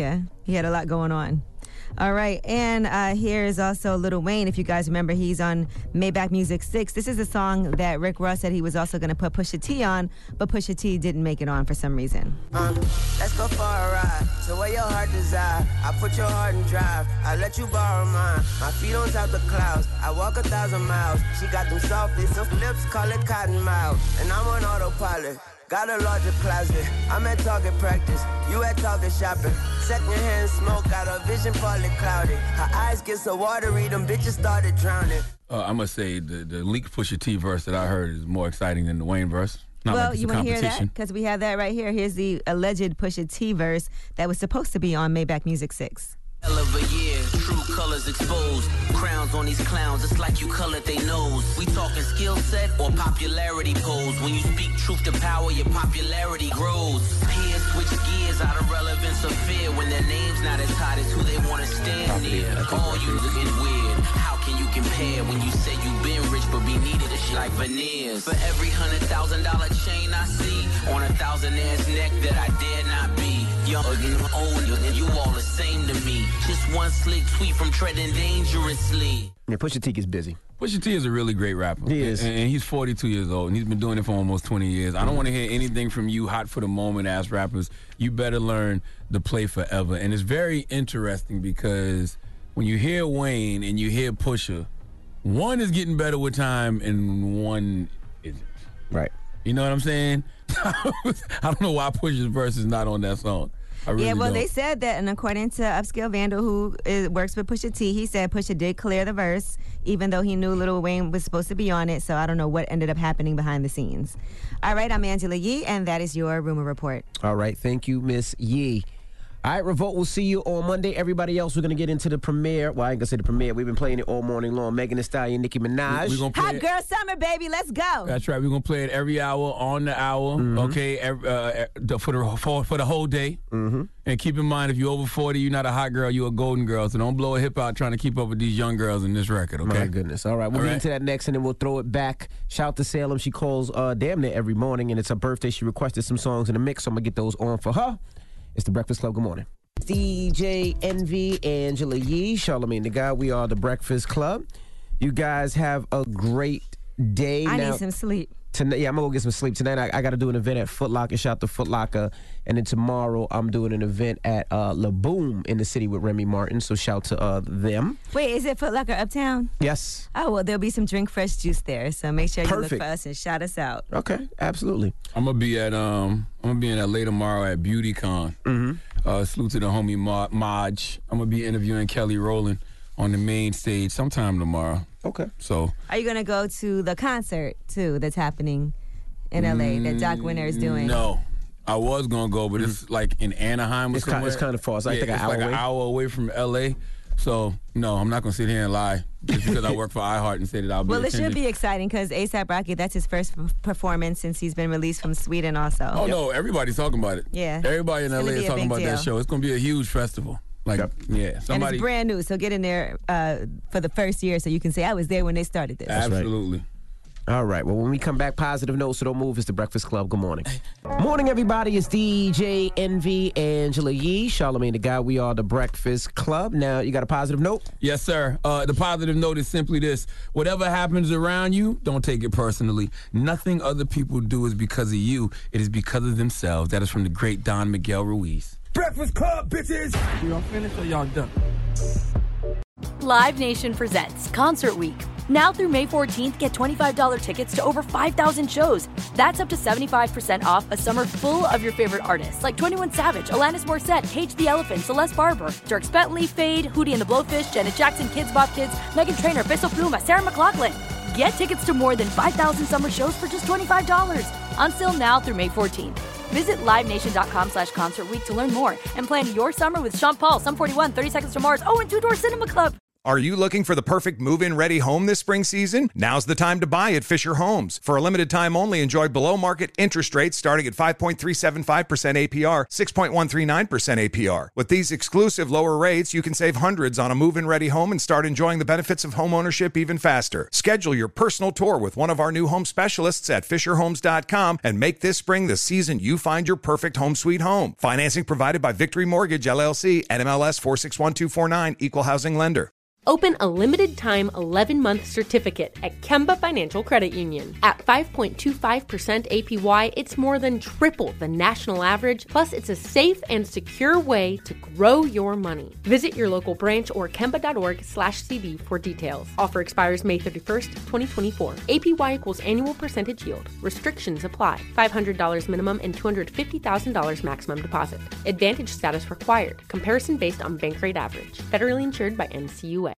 he had a lot going on. All right, and here is also Lil Wayne. If you guys remember, he's on Maybach Music 6. This is a song that Rick Ross said he was also going to put Pusha T on, but Pusha T didn't make it on for some reason. Let's go for a ride, to where your heart desire. I put your heart in drive, I let you borrow mine. My feet on top the clouds, I walk 1,000 miles. She got them soft lips, call it cotton mouth. And I'm on autopilot. Got a larger closet, I'm at target practice, you at target shopping. Secondhand smoke, got a vision partly cloudy. Her eyes get so watery, them bitches started drowning. I must say the leaked Pusha T verse that I heard is more exciting than the Wayne verse. Not Well, like it's you a want to hear that? competition. Because we have that right here. Here's the alleged Pusha T verse that was supposed to be on Maybach Music 6. Hell of a year, true colors exposed. Crowns on these clowns, it's like you colored they nose. We talking skill set or popularity pose. When you speak truth to power, your popularity grows. Peers switch gears out of relevance or fear. When their name's not as hot as who they want to stand near. All you looking weird. How can you compare when you say you been rich but be needed a shit like veneers? For every $100,000 chain I see on a 1,000-ass neck that I dare not be. Young and old, and you all the same to me. Just one slick tweet from treading dangerously. Yeah, Pusha T is busy. Pusha T is a really great rapper. He is. And he's 42 years old, and he's been doing it for almost 20 years. I don't want to hear anything from you hot for the moment ass rappers. You better learn to play forever. And it's very interesting because when you hear Wayne and you hear Pusha, one is getting better with time and one isn't. Right. You know what I'm saying? I don't know why Pusha's verse is not on that song. I really Yeah, well, don't. they said that, and according to Upscale Vandal, who works with Pusha T, he said Pusha did clear the verse, even though he knew Lil Wayne was supposed to be on it, so I don't know what ended up happening behind the scenes. All right, I'm Angela Yee, and that is your Rumor Report. All right, thank you, Miss Yee. All right, Revolt, we'll see you on Monday. Everybody else, we're going to get into the premiere. Well, I ain't going to say the premiere. We've been playing it all morning long. Megan Thee Stallion, Nicki Minaj. We're gonna play Hot it. Girl Summer, baby, let's go. That's right. We're going to play it every hour, on the hour, okay, for the whole day. And keep in mind, if you're over 40, you're not a hot girl, you're a golden girl. So don't blow a hip out trying to keep up with these young girls in this record, okay? My goodness. All right, we'll get into that next, and then we'll throw it back. Shout out to Salem. She calls damn near every morning, and it's her birthday. She requested some songs in the mix, so I'm going to get those on for her. It's The Breakfast Club. Good morning. DJ Envy, Angela Yee, Charlamagne the God. We are The Breakfast Club. You guys have a great day. I now, need some sleep. Tonight, yeah, I'm going to go get some sleep. Tonight, I got to do an event at Foot Locker. Shout out to Foot Locker. And then tomorrow, I'm doing an event at La Boom in the city with Remy Martin. So shout to them. Wait, is it Foot Locker Uptown? Yes. Oh, well, there'll be some Drink Fresh juice there, so make sure you look Perfect. for us and shout us out. Okay, absolutely. I'm gonna be at in LA tomorrow at BeautyCon. Salute to the homie Maj. I'm gonna be interviewing Kelly Rowland on the main stage sometime tomorrow. Okay. So Are you going to go to the concert, too, that's happening in L.A. that Doc Winter is doing? No. I was gonna go, but it's like in Anaheim or It's somewhere. it's kind of far. It's like, Yeah, an it's hour like away. an hour away from LA. So no, I'm not gonna sit here and lie just because I work for iHeart and say that I'll be. Well, it should attending. be exciting because A$AP Rocky, that's his first performance since he's been released from Sweden also. Oh no, everybody's talking about it. Yeah. Everybody in It's LA gonna be is a talking big about that deal. show. It's gonna be a huge festival. Like, yeah, And somebody. it's brand new, so get in there for the first year so you can say, I was there when they started this. Absolutely. All right. Well, when we come back, positive notes, so don't move. It's the Breakfast Club. Good morning. Morning, everybody. It's DJ Envy, Angela Yee, Charlamagne the Guy. We are the Breakfast Club. Now, you got a positive note? Yes, sir. The positive note is simply this. Whatever happens around you, don't take it personally. Nothing other people do is because of you. It is because of themselves. That is from the great Don Miguel Ruiz. Breakfast Club, bitches! Y'all finished or y'all done? Live Nation presents Concert Week. Now through May 14th, get $25 tickets to over 5,000 shows. That's up to 75% off a summer full of your favorite artists like 21 Savage, Alanis Morissette, Cage the Elephant, Celeste Barber, Dierks Bentley, Fade, Hootie and the Blowfish, Janet Jackson, Kids Bop Kids, Meghan Trainor, Peso Pluma, Sarah McLachlan. Get tickets to more than 5,000 summer shows for just $25. Until now through May 14th. Visit LiveNation.com/Concert Week to learn more and plan your summer with Sean Paul, Sum 41, 30 Seconds to Mars, and Two Door Cinema Club. Are you looking for the perfect move-in ready home this spring season? Now's the time to buy at Fisher Homes. For a limited time only, enjoy below-market interest rates starting at 5.375% APR, 6.139% APR. With these exclusive lower rates, you can save hundreds on a move-in ready home and start enjoying the benefits of home ownership even faster. Schedule your personal tour with one of our new home specialists at FisherHomes.com and make this spring the season you find your perfect home sweet home. Financing provided by Victory Mortgage, LLC, NMLS 461249, Equal Housing Lender. Open a limited-time 11-month certificate at Kemba Financial Credit Union. At 5.25% APY, it's more than triple the national average, plus it's a safe and secure way to grow your money. Visit your local branch or kemba.org/CB for details. Offer expires May 31st, 2024. APY equals annual percentage yield. Restrictions apply. $500 minimum and $250,000 maximum deposit. Advantage status required. Comparison based on bank rate average. Federally insured by NCUA.